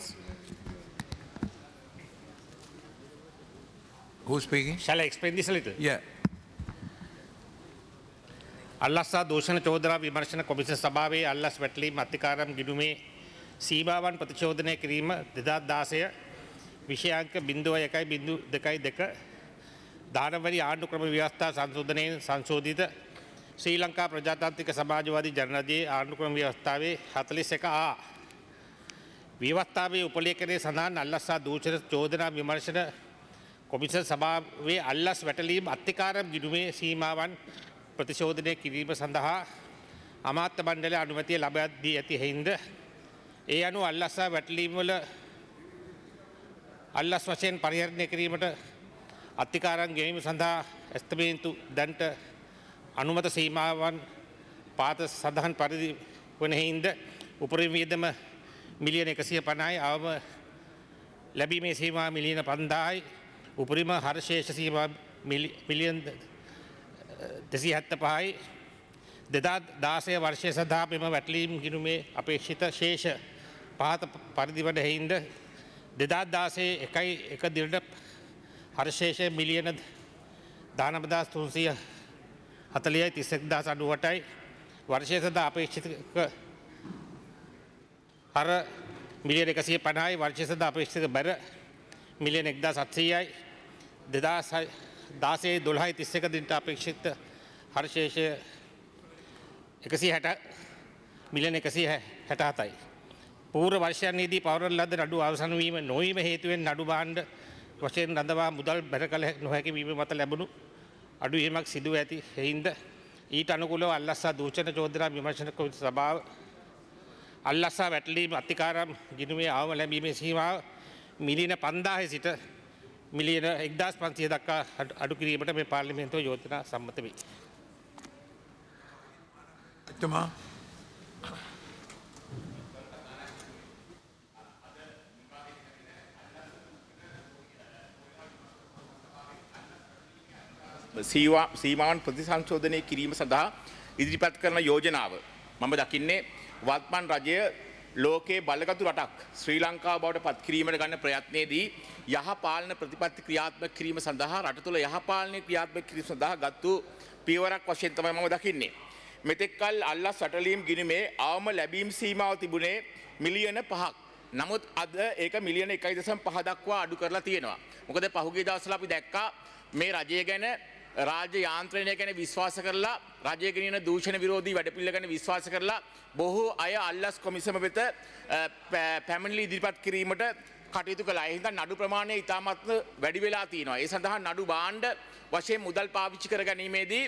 Speaker 1: Who's speaking?
Speaker 2: Shall I explain this a little?
Speaker 1: Yeah.
Speaker 2: අල්ලස්සා දෝෂණ චෝදනා විමර්ශන කොමිසම සභාවේ අල්ලස් වැටලීම් අත්තිකාරම් ගිණුමේ සීමාවන් ප්‍රතිශෝධනය කිරීම දෙදහස් දාසය විෂයාංක බිඳුව එකයි බිඳු දෙකයි දෙක දානවැනි ආණ්ඩු ක්‍රම ව්‍යවස්ථා සංශෝධනයෙන් සංශෝධිත ශ්‍රී ලංකා ප්‍රජාතාන්ත්‍රික සමාජවාදී ජනරජයේ ආණ්ඩු ක්‍රම ව්‍යවස්ථාවේ හතළිස් එක ආ ව්‍යවස්ථාවේ උපලේඛනයේ සඳහන් අල්ලස්සා දූෂණ චෝදනා විමර්ශන කොමිසම සභාවේ අල්ලස් වැටලීම් අත්තිකාරම් ගිණුමේ සීමාවන් ප්‍රතිශෝධනය කිරීම සඳහා අමාත්‍ය මණ්ඩලයේ අනුමැතිය ලබා දී ඇති හේින්ද ඒ අනුව අල්ලස්සා වැටලීම් වල අල්ලස් වශයෙන් පරිහරණය කිරීමට අත්තිකාරම් ගෙවීම සඳහා එස්තමේන්තු දැන්ට අනුමත සීමාවන් පාත සඳහන් පරිදි වන හේින්ද
Speaker 18: උපරිම වියදම මිලියන එකසිය පනහයි අවම ලැබීමේ සීමා මිලියන පන්දායි උපරිම හර්ශේෂ සීමා මිලියන් දෙසිය හැත්ත පහයි දෙදා දාසය වර්ෂය සඳහා මෙම වැටලීම් ගිණුමේ අපේක්ෂිත ශේෂ පහත පරිදි වන හෙයින්ද දෙදා දාසේ එකයි එක දිනට හර්ශේෂ මිලියන දානමදාස් තුන්සිය හතලියයි තිස්සෙක් දහස් අඩුවටයි වර්ෂය සඳහා අපේක්ෂිත හර මිලියන එකසිය පනහයි වර්ෂය සඳහා අපේක්ෂිත බැර මිලියන එක්දා සත්සීයයි දෙදා දාසේ දොළහයි තිස්සක දිනට අපේක්ෂිත හර්ශේෂය එකසි හැට මිලියන එකසි හැට හතයි. පූර්ව වර්ෂයන්යේදී පවරන ලද නඩු අවසන් වීම නොවීම හේතුවෙන් නඩු භාණ්ඩ වශයෙන් රඳවා මුදල් බැර කළ නොහැකි වීම මත ලැබුණු අඩුවීමක් සිදුව ඇති හේයින්ද ඊට අනුකූලව අල්ලස්සා දූෂණ චෝදනා විමර්ශන කොමිටු සභාව අල්ලස්සා වැටලීම අතිකාරම් ගිණුමේ අවම ලැබීමේ සීමාව මිලියන පන්දාහේ සිට මිලියන එක්දාස් පන්සිය දක්වා අඩු කිරීමට මේ පාර්ලිමේන්තුව යෝජනා සම්මත වේ.
Speaker 1: එතුමා
Speaker 14: සීමාවන් ප්‍රතිසංශෝධනය කිරීම සඳහා ඉදිරිපත් කරන යෝජනාව මම දකින්නේ වත්මන් රජය ලෝකයේ බලගතු රටක් ශ්‍රී ලංකාව බවට පත් කිරීමට ගන්න ප්‍රයත්නයේදී යහපාලන ප්‍රතිපත්ති ක්‍රියාත්මක කිරීම සඳහා රට තුළ යහපාලනය ක්‍රියාත්මක කිරීම සඳහා ගත්තු පියවරක් වශයෙන් තමයි මම දකින්නේ. මෙතෙක්කල් අල්ලස් වැටලීම් ගිණුමේ අවම ලැබීම් සීමාව තිබුණේ මිලියන පහක්. නමුත් අද ඒක මිලියන එකයි දශම පහ දක්වා අඩු කරලා තියෙනවා. මොකද පහුගිය දවස්වල අපි දැක්කා මේ රජය ගැන රාජ්‍ය යාන්ත්‍රණය ගැන විශ්වාස කරලා රජය ගෙනියන දූෂණ විරෝධී වැඩපිළිවෙළ ගැන විශ්වාස කරලා බොහෝ අය අල්ලස් කොමිසම වෙත පැමිණිලි ඉදිරිපත් කිරීමට කටයුතු කළා. ඒ හින්දා නඩු ප්‍රමාණය ඉතාමත්ම වැඩි වෙලා තියෙනවා. ඒ සඳහා නඩු භාණ්ඩ වශයෙන් මුදල් පාවිච්චි කර ගැනීමේදී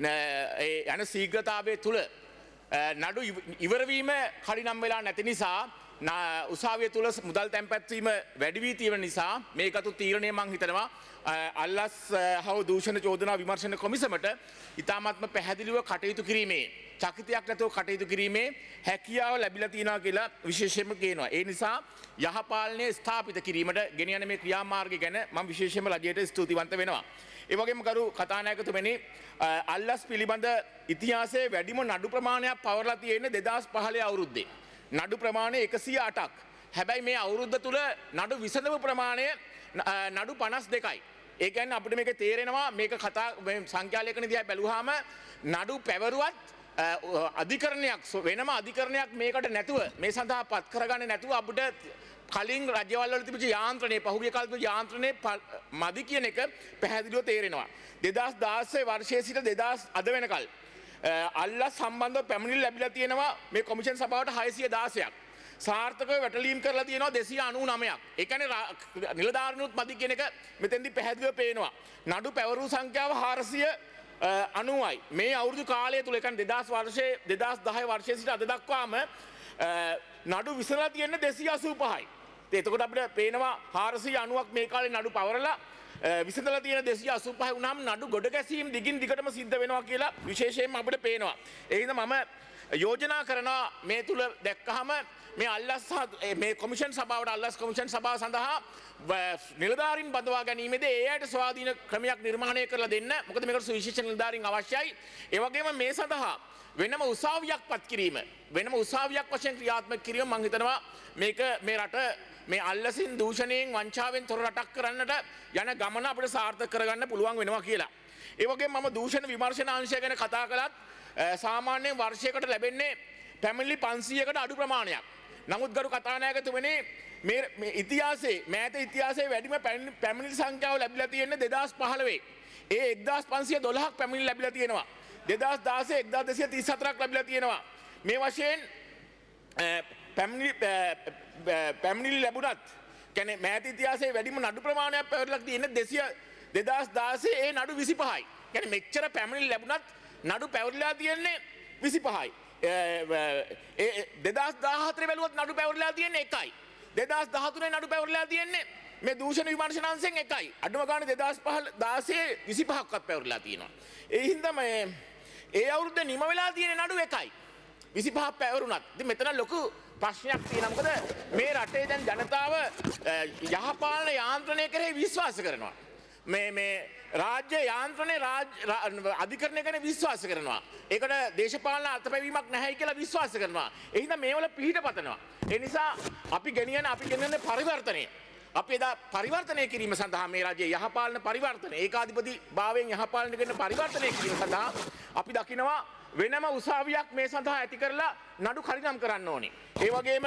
Speaker 14: යන ශීඝ්‍රතාවය තුළ නඩු ඉවරවීම කඩිනම් වෙලා නැති නිසා උසාවිය තුළ මුදල් තැන්පැත්වීම වැඩි වී තියෙන නිසා මේකතු තීරණය මං හිතනවා අල්ලස් හව දූෂණ චෝදනා විමර්ශන කොමිසමට ඉතාමත්ම පැහැදිලිව කටයුතු කිරීමේ චකිතයක් නැතුව කටයුතු කිරීමේ හැකියාව ලැබිලා තියෙනවා කියලා විශේෂයෙන්ම කියනවා. ඒ නිසා යහපාලනය ස්ථාපිත කිරීමට ගෙන යන මේ ක්‍රියාමාර්ගය ගැන මම විශේෂයෙන්ම රජයට ස්තුතිවන්ත වෙනවා. ඒ වගේම කරු කතානායකතුමනි අල්ලස් පිළිබඳ ඉතිහාසයේ වැඩිම නඩු ප්‍රමාණයක් පවරලා තියෙන්නේ දෙදාස් පහළොව අවුරුද්දේ. නඩු ප්‍රමාණය එකසිය අටක්. හැබැයි මේ අවුරුද්ද තුල නඩු විසඳපු ප්‍රමාණය නඩු පනස් දෙකයි. ඒ කියන්නේ අපිට මේක තේරෙනවා මේක කතා සංඛ්‍යාලේඛන දිහා බැලුවාම නඩු පැවරුවත් අධිකරණයක් වෙනම අධිකරණයක් මේකට නැතුව මේ සඳහා පත් කරගන්නේ නැතුව අපිට කලින් රජවල් වල තිබිච්ච යාන්ත්‍රණය පහුගිය කාලේ යාන්ත්‍රණය මදි කියන එක පැහැදිලිව තේරෙනවා. දෙදාස් දාසය වර්ෂයේ සිට දෙදාස් අද වෙනකල් අල්ලස් සම්බන්ධව පැමිණිලි ලැබිලා තියෙනවා මේ කොමිෂන් සභාවට හයසිය දාසයක්. සාර්ථකව වැටලීම් කරලා තියෙනවා දෙසිය අනූ නවයක්. ඒ කියන්නේ නිලධාරීනුත් මදි කියන එක මෙතෙන්දි පැහැදිලිව පේනවා. නඩු පැවරූ සංඛ්‍යාව හාරසිය අනූවයි. මේ අවුරුදු කාලය තුල ඒ කියන්නේ දෙදාස් වර්ෂයේ දෙදාස් දහය වර්ෂයේ සිට අද දක්වාම නඩු විසඳලා තියෙන්නේ දෙසිය අසූ පහයි. එතකොට අපිට පේනවා හාරසිය අනූවක් මේ කාලේ නඩු පවරලා විසඳලා තියෙන දෙසිය අසූ පහ වුණාම නඩු ගොඩ ගැසීම් දිගින් දිගටම සිද්ධ වෙනවා කියලා විශේෂයෙන්ම අපිට පේනවා. ඒ හින්දා මම යෝජනා කරනවා මේ තුල දැක්කහම මේ අල්ලස් මේ කොමිෂන් සභාවට අල්ලස් කොමිෂන් සභාව සඳහා නිලධාරීන් බඳවා ගැනීමේදී ඒ අයට ස්වාධීන ක්‍රමයක් නිර්මාණය කරලා දෙන්න. මොකද මේකට සුවිශේෂ නිලධාරීන් අවශ්‍යයි. ඒ වගේම මේ සඳහා වෙනම උසාවියක් පත් කිරීම වෙනම උසාවියක් වශයෙන් ක්‍රියාත්මක කිරීම මම හිතනවා මේක මේ රට මේ අල්ලසින් දූෂණයෙන් වංචාවෙන් තොර රටක් කරන්නට යන ගමන අපිට සාර්ථක කරගන්න පුළුවන් වෙනවා කියලා. ඒ වගේම මම දූෂණ විමර්ශන අංශය ගැන කතා කළත් සාමාන්‍යයෙන් වර්ෂයකට ලැබෙන්නේ පැමිණිලි පන්සීයකට අඩු ප්‍රමාණයක්. නමුත් ගරු කතානායකතුමනි මේ ඉතිහාසයේ මෑත ඉතිහාසයේ වැඩිම පැමිණිලි සංඛ්‍යාව ලැබිලා තියෙන්නේ දෙදාස් පහළොවේ. ඒ එක්දාස් පන්සිය දොළහක් පැමිණිලි ලැබිලා තියෙනවා. දෙදාස් දාසය එක්දාස් දෙසිය තිස් හතරක් ලැබිලා තියෙනවා. මේ වශයෙන් පැමිණිලි පැමිණිලි ලැබුණත් කියන්නේ මෑත ඉතිහාසයේ වැඩිම නඩු ප්‍රමාණයක් පැවරලා තියෙන්නේ දෙසිය දෙදාස් දාසය ඒ නඩු විසි පහයි. කියන්නේ මෙච්චර පැමිණිලි ලැබුණත් නඩු පැවරලා තියෙන්නේ විසි පහයි. දෙදාස් දාහතරේ බැලුවොත් නඩු පැවරලා තියෙන්නේ එකයි. දෙදාස් දහතුනේ නඩු පැවරලා තියෙන්නේ මේ දූෂණ විමර්ශන අංශයෙන් එකයි. අඩුම ගානේ දෙදාස් දාසය විසි පහක්වත් පැවරලා තියෙනවා. ඒ හින්දා මේ ඒ අවුරුද්ද නිම වෙලා තියෙන නඩු එකයි. විසිපහක් පැවරුණත්. ඉතින් මෙතන ලොකු ප්‍රශ්නයක් තියෙනවා. මොකද මේ රටේ දැන් ජනතාව යහපාලන යාන්ත්‍රණය කරේ විශ්වාස කරනවා. මේ මේ රාජ්‍ය යාන්ත්‍රණය අධිකරණය ගැන විශ්වාස කරනවා. ඒකට දේශපාලන අර්ථපැවීමක් නැහැ කියලා විශ්වාස කරනවා. ඒ හින්දා මේවල පිහිට පතනවා. ඒ නිසා අපි ගෙනියන අපි ගෙනියන පරිවර්තනය අපි එදා පරිවර්තනය කිරීම සඳහා මේ රජයේ යහපාලන පරිවර්තනය ඒකාධිපති භාවයෙන් යහපාලන කරන පරිවර්තනය කිරීම සඳහා අපි දකිනවා වෙනම උසාවියක් මේ සඳහා ඇති කරලා නඩු කඩිනම් කරන්න ඕනේ. ඒ වගේම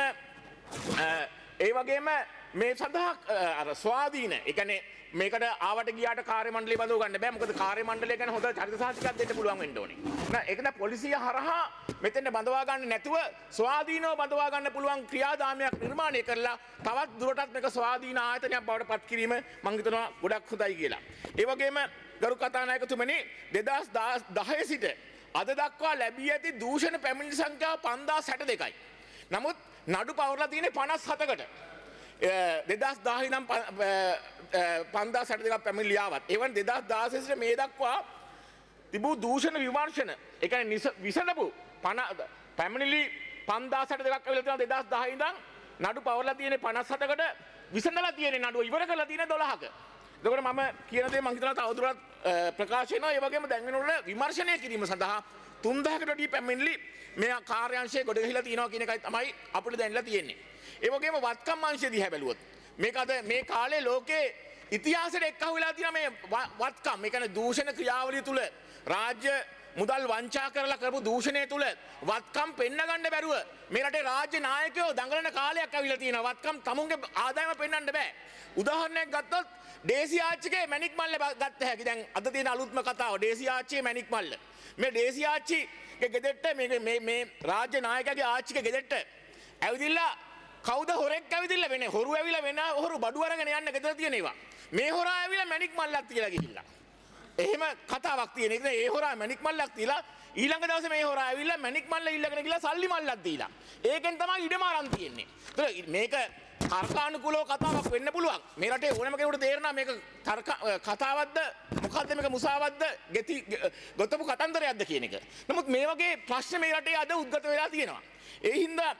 Speaker 14: ඒ වගේම මේ සඳහා අර ස්වාධීන ඒ කියන්නේ මේකට ආවට ගියාට කාර්ය මණ්ඩලය බඳව ගන්න බෑ. මොකද කාර්ය මණ්ඩලය ගැන හොඳ චරිත සාහිතිකයක් දෙන්න පුළුවන් වෙන්න ඕනේ. නෑ ඒක නේ පොලිසිය හරහා මෙතෙන් බඳවා ගන්න නැතුව ස්වාධීනව බඳවා ගන්න පුළුවන් ක්‍රියාදාමයක් නිර්මාණය කරලා තවත් දුරටත් මේක ස්වාධීන ආයතනයක් බවට පත් කිරීම මම හිතනවා ගොඩක් හොඳයි කියලා. ඒ වගේම ගරු කතානායකතුමනි දෙදහස් දහය සිට අද දක්වා ලැබී ඇති දූෂණ පැමිණිලි සංඛ්‍යාව පන්දාස් හැට දෙකයි. නමුත් නඩු පවරලා තියෙන්නේ පනස් හතකට. දෙදහස් දාහේ නම් පන්දාස් හැට දෙකක් පැමිණිලි ආවත්. ඒ වගේ දෙදහස් දාහය සිට මේ දක්වා තිබූ දූෂණ විමර්ශන ඒ කියන්නේ විසඳපු පැමිණිලි පන්දාස් හැට දෙකක් ඇවිල්ලා තියෙනවා දෙදහස් දහය ඉඳන් නඩු පවරලා තියෙන්නේ පනස් හතකට විසඳලා තියෙන්නේ නඩුව ඉවර කරලා තියෙන්නේ දොළහක. එතකොට මම කියන දේ මම හිතනවා තවදුරටත් ප්‍රකාශ වෙනවා. ඒ වගේම දැන් වෙනකොට විමර්ශනය කිරීම සඳහා තුන්දහකට වැඩි පැමිණිලි මේ කාර්යාංශයේ ගොඩ ගහලා තියෙනවා කියන එකයි තමයි අපිට දැනලා තියෙන්නේ. ඒ වගේම වත්කම් අංශය දිහා බැලුවොත් මේක අද මේ කාලේ ලෝකේ ඉතිහාසයට එක්කහුව වෙලා තියෙන මේ වත්කම් ඒ කියන්නේ දූෂණ ක්‍රියාවලිය තුල රාජ්‍ය මුදල් වංචා කරලා කරපු දූෂණය තුල වත්කම් පෙන්න ගන්න බැරුව මේ රටේ රාජ්‍ය නායකයෝ දඟලන කාලයක් ඇවිල්ලා තියෙනවා. වත්කම් තමුන්ගේ ආදායම පෙන්වන්න බෑ. උදාහරණයක් ගත්තොත් ඩේසි ආච්චිගේ මැණික් මල්ල ගත්ත හැකි. දැන් අද තියෙන අලුත්ම කතාව ඩේසි ආච්චිගේ මැණික් මල්ල. මේ ඩේසි ආච්චිගේ ගෙදරට මේ මේ මේ රාජ්‍ය නායකයාගේ ආච්චිගේ ගෙදරට ඇවිදිලා කවුද හොරෙක් ඇවිදිලා වෙන්නේ හොරු ඇවිල්ලා වෙන හොරු බඩු අරගෙන යන්න ගෙදර තියෙන ඒවා. මේ හොරා ඇවිල්ලා මැණික් මල්ලක් තියලා ගිහිල්ලා. එහෙම කතාවක් තියෙන. ඉතින් ඒ හොරා මැණික් මල්ලක් තියලා ඊළඟ දවසේ මේ හොරා ඇවිල්ලා මැණික් මල්ල ඊළඟට ගිහලා සල්ලි මල්ලක් දීලා. ඒකෙන් තමයි ඉඩම අරන් තියෙන්නේ. ඒතර මේක තර්කානුකූලව කතාවක් වෙන්න පුළුවන්. මේ රටේ ඕනම කෙනෙකුට තේරෙනවා මේක තර්ක කතාවක්ද මොකද්ද මේක මුසාවක්ද ගෙති ගොතපු කතන්දරයක්ද කියන එක. නමුත් මේ වගේ ප්‍රශ්න මේ රටේ අද උද්ගත වෙලා තියෙනවා. ඒ හින්දා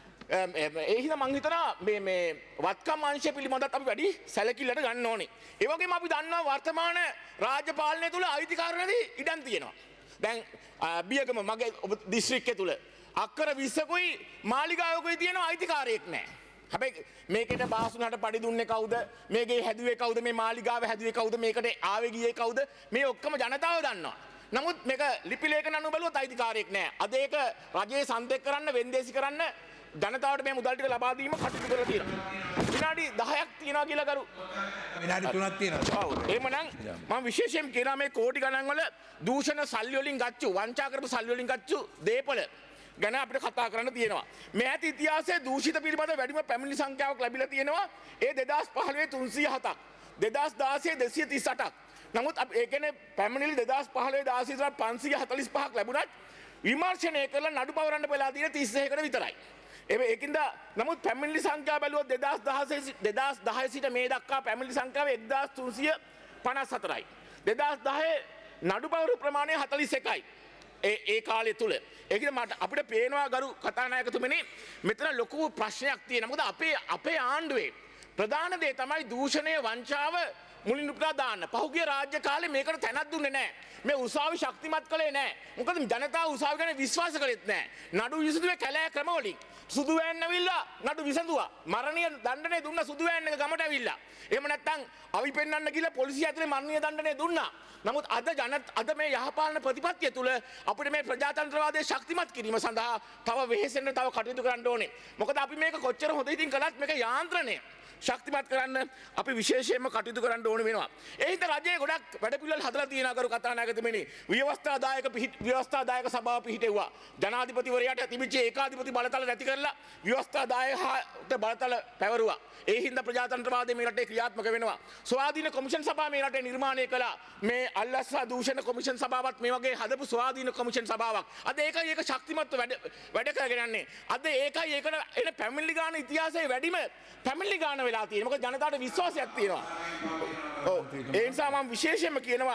Speaker 14: ඒ හින්දා මං හිතනවා මේ මේ වත්කම් අංශය පිළිබඳව අපි වැඩි සැලකිල්ලට ගන්න ඕනේ. ඒ වගේම අපි දන්නවා වර්තමාන රාජ්‍ය පාලනය තුල අයිතිකාරණදී ඉඩම් තියෙනවා. දැන් බියගම මගේ දිස්ත්‍රික්කය තුල අක්කර විස්සකුයි මාලිගාවකුයි තියෙනවා අයිතිකාරයෙක් නැහැ. හැබැයි මේකට බාසුනහට පඩි දුන්නේ කවුද? මේකේ හැදුවේ කවුද? මේ මාලිගාව හැදුවේ කවුද? මේකට ආවේ ගියේ කවුද? මේ ඔක්කොම ජනතාව දන්නවා. නමුත් මේක ලිපි ලේඛන අනුව බලුවොත් අයිතිකාරයෙක් නැහැ. අද ඒක රජයේ සන්තෙක් කරන්න වෙන්දේසි කරන්න ජනතාවට මේ මුදල් ටික ලබා දීම කටයුතු කරලා තියෙනවා. විනාඩි දහයක් තියනවා කියලා කරු.
Speaker 1: විනාඩි තුනක් තියෙනවා.
Speaker 14: ඔව්. එහෙමනම් මම විශේෂයෙන් කියනවා මේ කෝටි ගණන් වල දූෂණ සල්ලි වලින් ගච්චු වංචා කරපු සල්ලි වලින් ගච්චු දේපල ගැන අපිට කතා කරන්න තියෙනවා. මේ ඇති ඉතිහාසයේ දූෂිත පිළිබඳ වැඩිම පැමිණිලි සංඛ්‍යාවක් ලැබිලා තියෙනවා. ඒ දෙදහස් පහළොව තුන්සිය හතක්. දෙදහස් දාසය දෙසිය තිස් අටක්. නමුත් ඒ කියන්නේ පැමිණිලි දෙදහස් පහළොව දාසය ඉඳලා පන්සිය හතළිස් පහක් ලැබුණත් විමර්ශනය කරලා නඩු පවරන්න වෙලා තියෙන තිස් එකකට විතරයි. ඒකින්ද නමුත් පැමිණිලි සංඛ්‍යාව බැලුවොත් දෙදහස් දහය සිට මේ දක්වා පැමිණිලි සංඛ්‍යාව එක්දාස් තුන්සිය පනස් හතරයි. දෙදහස් දහය නඩු පවරු ප්‍රමාණය හතළිස් එකයි. ඒ ඒ කාලය තුල ඒකද මට අපිට පේනවා ගරු කතානායකතුමනි මෙතන ලොකු ප්‍රශ්නයක් තියෙනවා. මොකද අපේ අපේ ආණ්ඩුවේ ප්‍රධාන දේ තමයි දූෂණය වංචාව මුලින් උපුටා දාන්න. පහුගිය රාජ්‍ය කාලේ මේකට තැනක් දුන්නේ නැහැ. මේ උසාවි ශක්තිමත් කළේ නැහැ. මොකද ජනතාව උසාවි ගැන විශ්වාස කළෙත් නැහැ. නඩු විසඳුවේ කැලෑ ක්‍රම වලින් සුදු වෑන් ඇවිල්ලා නඩු විසඳුවා. මරණීය දණ්ඩනය දුන්න සුදු වෑන් එක ගමට ඇවිල්ලා. එහෙම නැත්නම් අවි පෙන්වන්න ගිහලා පොලිසිය ඇතුලේ මරණීය දණ්ඩනය දුන්නා. නමුත් අද ජන අද මේ යහපාලන ප්‍රතිපත්තිය තුළ අපිට මේ ප්‍රජාතන්ත්‍රවාදය ශක්තිමත් කිරීම සඳහා තව වෙහෙසෙන්න තව කටයුතු කරන්න ඕනේ. මොකද අපි මේක කොච්චර හොඳ ඉතින් කළත් මේක යාන්ත්‍රණය ශක්තිමත් කරන්න අපි විශේෂයෙන්ම කටයුතු කරන්න ඕන වෙනවා. ඒ හින්දා රජයේ ගොඩක් වැඩපිළිවෙල හදලා තියෙනවා කරු කතානායකතුමනි. ව්‍යවස්ථාදායක ව්‍යවස්ථාදායක සභාව පිහිටෙව්වා. ජනාධිපතිවරයාට තිබිච්ච ඒකාධිපති බලතල නැති කරලා ව්‍යවස්ථාදායකට බලතල පැවරුවා. ඒ හින්දා ප්‍රජාතන්ත්‍රවාදය මේ රටේ ක්‍රියාත්මක වෙනවා. ස්වාධීන කොමිෂන් සභාව මේ රටේ නිර්මාණය කළා. මේ අල්ලස්සා දූෂණ කොමිෂන් සභාවත් මේ වගේ හදපු ස්වාධීන කොමිෂන් සභාවක්. අද ඒකයි ඒක ශක්තිමත්ව වැඩ වැඩ කරගෙන යන්නේ. අද ඒකයි ඒකට එන පැමිණිලි ගාන ඉතිහාසයේ වැඩිම පැමිණිලි ගාන වෙලා තියෙනවා. මොකද ජනතාවට විශ්වාසයක් තියෙනවා. ඔව්. ඒ නිසා මම විශේෂයෙන්ම කියනවා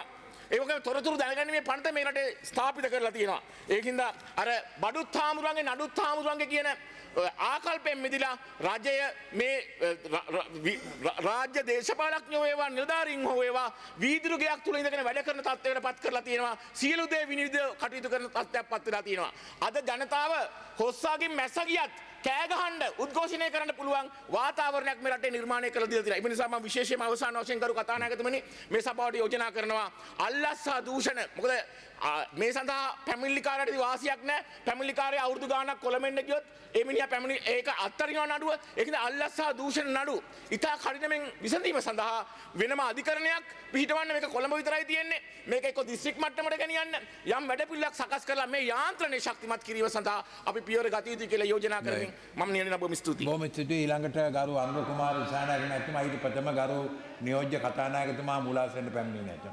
Speaker 14: ඒ වගේම තොරතුරු දැනගැනීමේ පනත මේ රටේ ස්ථාපිත කරලා තියෙනවා. ඒකින්ද අර බඩුත් හාමුදුරන්ගේ නඩුත් හාමුදුරන්ගේ කියන ආකල්පයෙන් මිදලා රජය මේ රාජ්‍ය දේශපාලඥයෝ වේවා නිලධාරීන් හෝ වේවා වීදුරු ගයක් තුල ඉඳගෙන වැඩ කරන තත්ත්වයකට පත් කරලා තියෙනවා. සියලු දේ විනිවිද කටයුතු කරන තත්ත්වයක් පත් වෙලා තියෙනවා. අද ජනතාව හොස්සාගෙන් මැස්ස ගියත් කෑ ගහන්න උද්ඝෝෂණය කරන්න පුළුවන් වාතාවරණයක් මේ රටේ නිර්මාණය කරලා දීලා තියෙනවා. ඒ නිසා මම විශේෂයෙන්ම අවසාන වශයෙන් කරු කතානායකතුමනි මේ සභාවට යෝජනා කරනවා අල්ලස් සහ දූෂණ. මොකද මේ සඳහා පැමිණිලිකාරයට වාසියක් නැහැ. පැමිණිලිකාරය අවුරුදු ගාණක් කොළඹෙන්න ගියොත් ඒ මිනිහා පැමිණි ඒක අත්තරිනවා නඩුව. ඒකද අල්ලස් සහ දූෂණ නඩු ඉතා කඩිනමින් විසඳීම සඳහා වෙනම අධිකරණයක් පිහිටවන්න. මේක කොළඹ විතරයි තියෙන්නේ. මේක එක්ක දිස්ත්‍රික් මට්ටමට ගෙනියන්න යම් වැඩපිළිවෙලක් සකස් කරලා මේ යාන්ත්‍රණය ශක්තිමත් කිරීම සඳහා අපි පියවර ගත යුතුයි කියලා යෝජනා කරමින් මම නියැලෙන බොහොම ස්තුතියි.
Speaker 1: බොහොම ස්තුතියි. ඊළඟට ගරු අනුර කුමාර උසානායක මහත්මයා ඊට ප්‍රථම ගරු නියෝජ්‍ය කතානායකතුමා මූලාසනෙට පැමිණෙන්නේ නැත.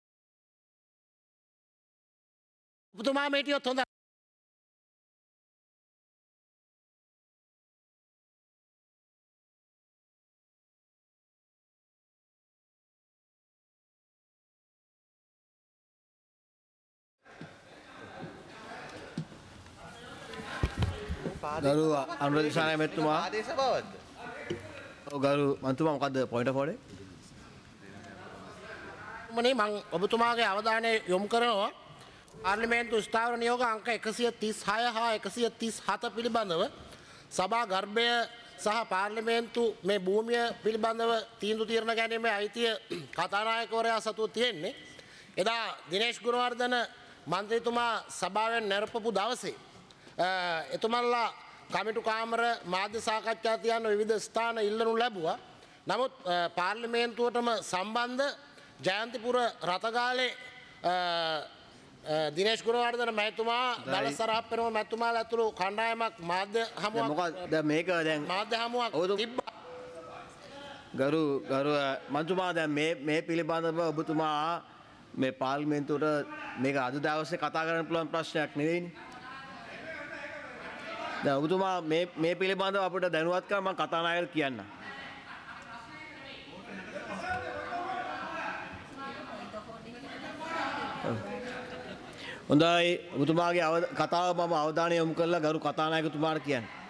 Speaker 19: ඔබතුමා මේ ටිකත් හොඳයි.
Speaker 20: ගරු අනුර දිසානායක මැතිතුමා ආදේශ බවද්ද? ඔව් ගරු මන්තුමා මොකද්ද පොයින්ට් ඔෆ් ඕඩර්?
Speaker 19: මනේ මම ඔබතුමාගේ අවධානය යොමු කරනවා පාර්ලිමේන්තු ස්ථාවර නියෝග අංක එකසිය තිස් හය හා එකසිය තිස් හත පිළිබඳව සභා ගර්භය සහ පාර්ලිමේන්තු මේ භූමිය පිළිබඳව තීන්දුව తీරන ගැනීමේ අයිතිය කතානායකවරයා සතුව තියෙන්නේ. එදා දිනේෂ් ගුණවර්ධන මන්ත්‍රීතුමා සභාවෙන් නිරපපු දවසේ එතුමන්ලා කමිටු කාමර මාධ්‍ය සාකච්ඡා තියන විවිධ ස්ථාන ඉල්ලනු ලැබුවා. නමුත් පාර්ලිමේන්තුවටම සම්බන්ධ ජයන්තිපුර රථගාලේ දිනේෂ් ගුණවර්ධන මැතිතුමා දල සරහප්පෙරම මැතිතුමාලා ඇතුළු කණ්ඩායමක් මාධ්‍ය හමුවක්
Speaker 20: මොකද මේක දැන්
Speaker 19: මාධ්‍ය හමුවක් තිබ්බා.
Speaker 20: ගරු ගරු මන්තුමා දැන් මේ මේ පිළිබඳව ඔබතුමා මේ පාර්ලිමේන්තුවට මේක අද දවසේ කතා කරන්න පුළුවන් ප්‍රශ්නයක් නෙවෙයිනේ. දැන් ඔබතුමා මේ මේ පිළිබඳව අපිට දැනුවත් කරලා මම කතානායකට කියන්න. හොඳයි ඔබතුමාගේ කතාව මම අවධානය යොමු කරලා ගරු කතානායකතුමාට කියන්න.